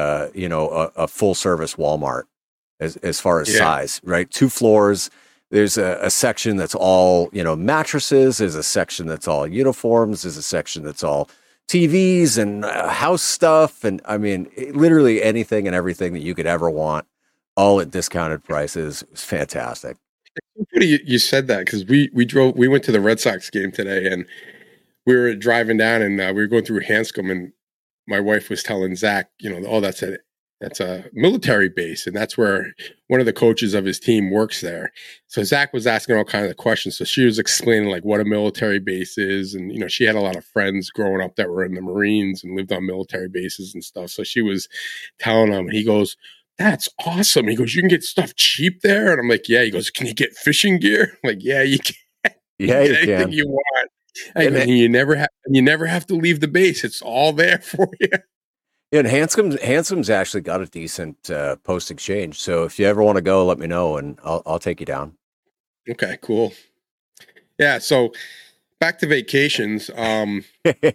a full service Walmart. As far as size, right? 2 floors. There's a section that's all, mattresses. There's a section that's all uniforms. There's a section that's all TVs and house stuff. And I mean, literally anything and everything that you could ever want, all at discounted prices. It was fantastic. It's funny you said that, because we went to the Red Sox game today, and we were driving down, and we were going through Hanscom, and my wife was telling Zach, that's a military base, and that's where one of the coaches of his team works there. So Zach was asking all kinds of questions. So she was explaining like what a military base is. And, she had a lot of friends growing up that were in the Marines and lived on military bases and stuff. So she was telling him, he goes, "That's awesome." He goes, "You can get stuff cheap there?" And I'm like, "Yeah." He goes, "Can you get fishing gear?" I'm like, "Yeah, you can. Yeah, you anything can. you want." And you never have to leave the base. It's all there for you. Yeah, and Hanscom's actually got a decent post exchange. So if you ever want to go, let me know, and I'll take you down. Okay, cool. Yeah. So back to vacations. I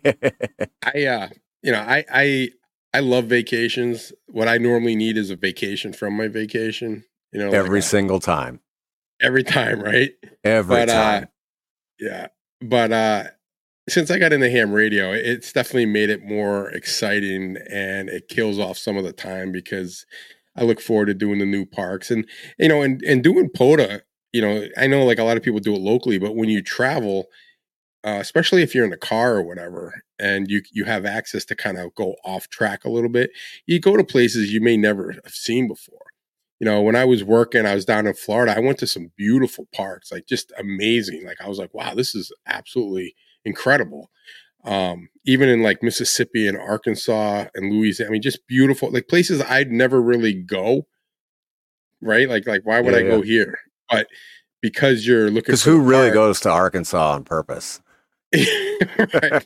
love vacations. What I normally need is a vacation from my vacation. Every single time. Every time, right? Every time. Yeah. But since I got into ham radio, it's definitely made it more exciting, and it kills off some of the time, because I look forward to doing the new parks and doing POTA. I know like a lot of people do it locally, but when you travel, especially if you're in a car or whatever, and you have access to kind of go off track a little bit, you go to places you may never have seen before. when I was working, I was down in Florida. I went to some beautiful parks, like just amazing. Like I was like, wow, this is absolutely incredible. Even in like Mississippi and Arkansas and Louisiana, I mean, just beautiful, like places I'd never really go. Right? Like why would I go here? But because you're looking, because who really goes to Arkansas on purpose? Right.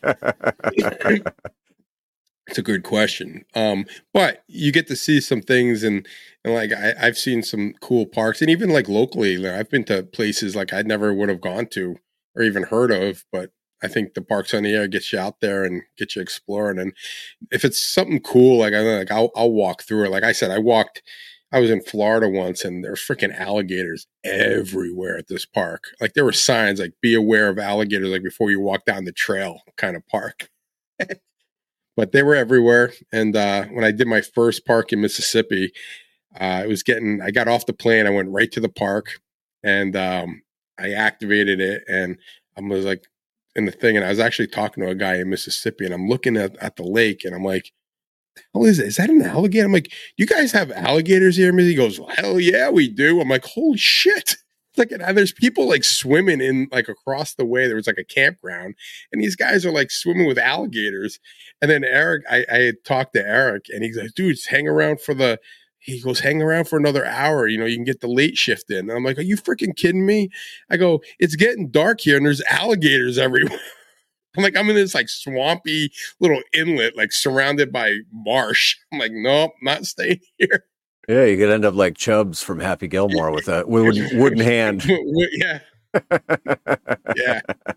It's a good question. But you get to see some things, and like I've seen some cool parks, and even like locally, I've been to places like I never would have gone to or even heard of. But I think the Parks on the Air gets you out there and get you exploring. And if it's something cool, like I'll walk through it. Like I said, I was in Florida once, and there's freaking alligators everywhere at this park. Like there were signs like "Be aware of alligators," like before you walk down the trail, kind of park. But they were everywhere. And when I did my first park in Mississippi, I got off the plane. I went right to the park, and I activated it. And I was like in the thing, and I was actually talking to a guy in Mississippi, and I'm looking at the lake, and I'm like, "How is it? Is that an alligator?" I'm like, "You guys have alligators here?" He goes, "Hell yeah, we do." I'm like, "Holy shit." It's like, there's people like swimming in like across the way. There was like a campground, and these guys are like swimming with alligators. And then Eric, I had talked to Eric, and he's like, "Dude, hang around for another hour. You can get the late shift in." And I'm like, "Are you freaking kidding me?" I go, "It's getting dark here, and there's alligators everywhere." I'm like, I'm in this like swampy little inlet, like surrounded by marsh. I'm like, nope, not staying here. Yeah, you could end up like Chubbs from Happy Gilmore with a wooden hand. Yeah. Yeah.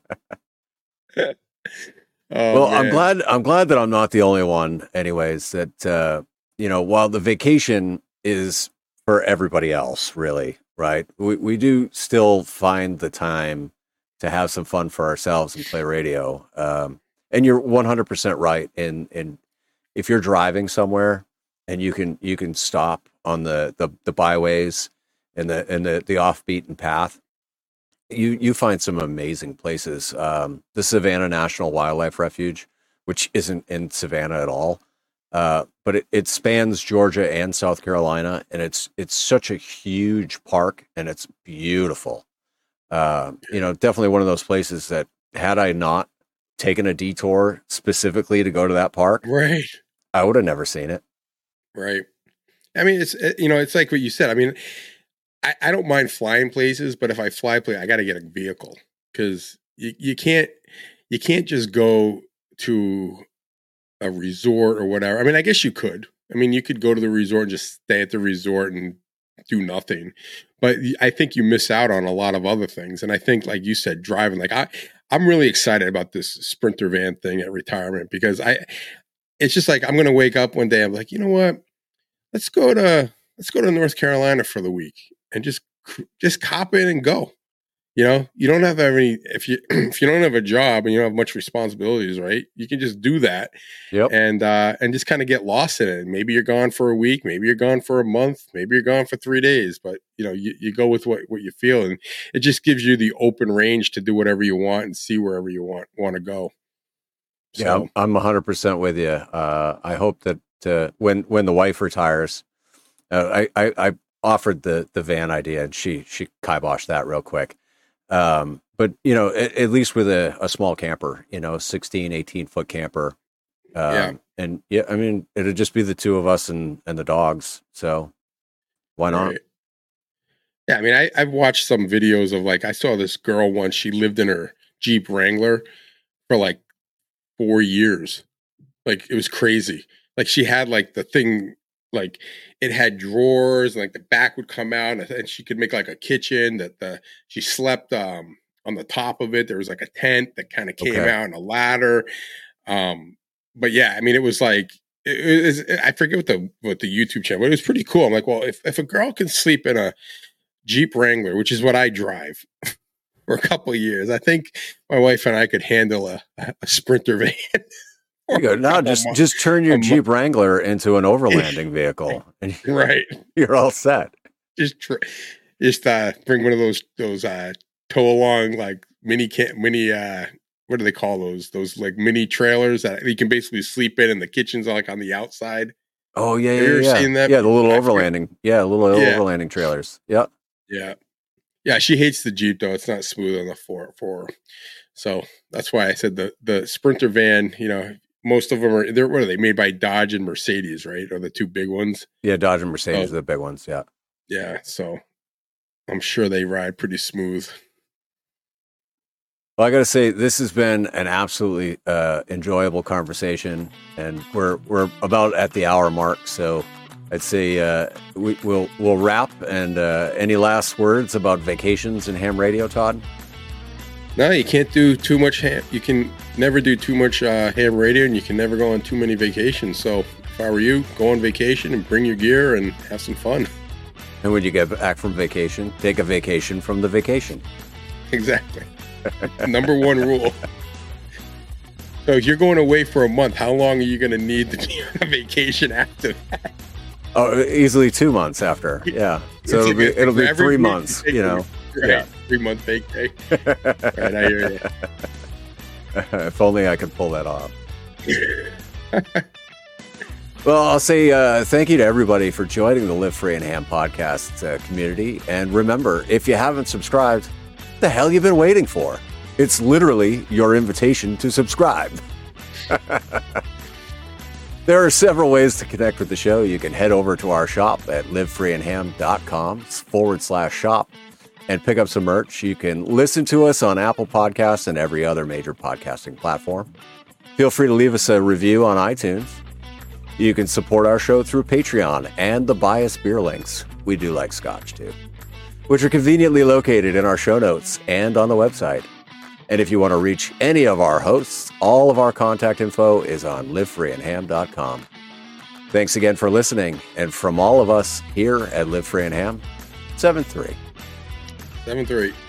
Well, man. I'm glad that I'm not the only one, anyways, that while the vacation is for everybody else, really, right? We do still find the time to have some fun for ourselves and play radio. And you're 100% right. In if you're driving somewhere and you can stop on the byways and the off-beaten path, you find some amazing places. The Savannah National Wildlife Refuge, which isn't in Savannah at all, but it spans Georgia and South Carolina, and it's such a huge park, and it's beautiful. Definitely one of those places that had I not taken a detour specifically to go to that park, right, I would have never seen it. Right. I mean, it's like what you said. I mean, I don't mind flying places, but if I fly I got to get a vehicle, because you can't just go to a resort or whatever. I mean, I guess you could. I mean, you could go to the resort and just stay at the resort and do nothing. But I think you miss out on a lot of other things. And I think, like you said, driving, like I'm really excited about this Sprinter van thing at retirement, because it's just like, I'm going to wake up one day. I'm like, you know what? Let's go to North Carolina for the week and just cop in and go. You don't have if you don't have a job and you don't have much responsibilities, right? You can just do that. Yep. And just kind of get lost in it. Maybe you're gone for a week, maybe you're gone for a month, maybe you're gone for 3 days, but you go with what you feel, and it just gives you the open range to do whatever you want and see wherever you want to go. So. Yeah, I'm 100% with you. I hope that when the wife retires, I offered the van idea, and she kiboshed that real quick. But at least with a small camper, 16, 18 foot camper. And yeah, I mean, it'd just be the two of us and the dogs. So why not? Right. Yeah. I mean, I've watched some videos of, like, I saw this girl once, she lived in her Jeep Wrangler for like 4 years. Like, it was crazy. Like, she had like the thing, like it had drawers, and like the back would come out, and she could make like a kitchen that she slept on the top of it. There was like a tent that kind of came out, and a ladder. But yeah, I mean, it was like, I forget what the YouTube channel, but it was pretty cool. I'm like, well, if a girl can sleep in a Jeep Wrangler, which is what I drive, for a couple of years, I think my wife and I could handle a Sprinter van. You go, no, just turn your Jeep Wrangler into an overlanding vehicle, and right, you're all set. Just bring one of those tow along, like mini what do they call those like mini trailers that you can basically sleep in, and the kitchen's like on the outside. Oh yeah, Have you ever seen that? Yeah, the little overlanding. Yeah, overlanding trailers. Yep. Yeah. She hates the Jeep though. It's not smooth on the four. So that's why I said the Sprinter van. You know, most of them are. What are they made by? Dodge and Mercedes, right? Are the two big ones? Yeah, Dodge and Mercedes are the big ones. Yeah. Yeah. So I'm sure they ride pretty smooth. Well, I got to say, this has been an absolutely enjoyable conversation, and we're about at the hour mark. So, I'd say we'll wrap. And any last words about vacations and ham radio, Todd? No, you can't do too much ham. You can never do too much ham radio, and you can never go on too many vacations. So, if I were you, go on vacation and bring your gear and have some fun. And when you get back from vacation, take a vacation from the vacation. Exactly. Number one rule. So if you're going away for a month, how long are you going to need to be on a vacation after that? Oh, easily 2 months after. Yeah. So it'll be 3 months, you know. Right. Yeah. 3 month vacay. Right, I hear you. If only I could pull that off. Well, I'll say thank you to everybody for joining the Live Free and Ham podcast community. And remember, if you haven't subscribed, what the hell you been waiting for? It's literally your invitation to subscribe. There are several ways to connect with the show. You can head over to our shop at livefreeandham.com/shop and pick up some merch. You can listen to us on Apple Podcasts and every other major podcasting platform. Feel free to leave us a review on iTunes. You can support our show through Patreon and the Bias Beer links. We do like scotch too, which are conveniently located in our show notes and on the website. And if you want to reach any of our hosts, all of our contact info is on livefreeandham.com. Thanks again for listening. And from all of us here at Live Free and Ham, 7-3. 7-3.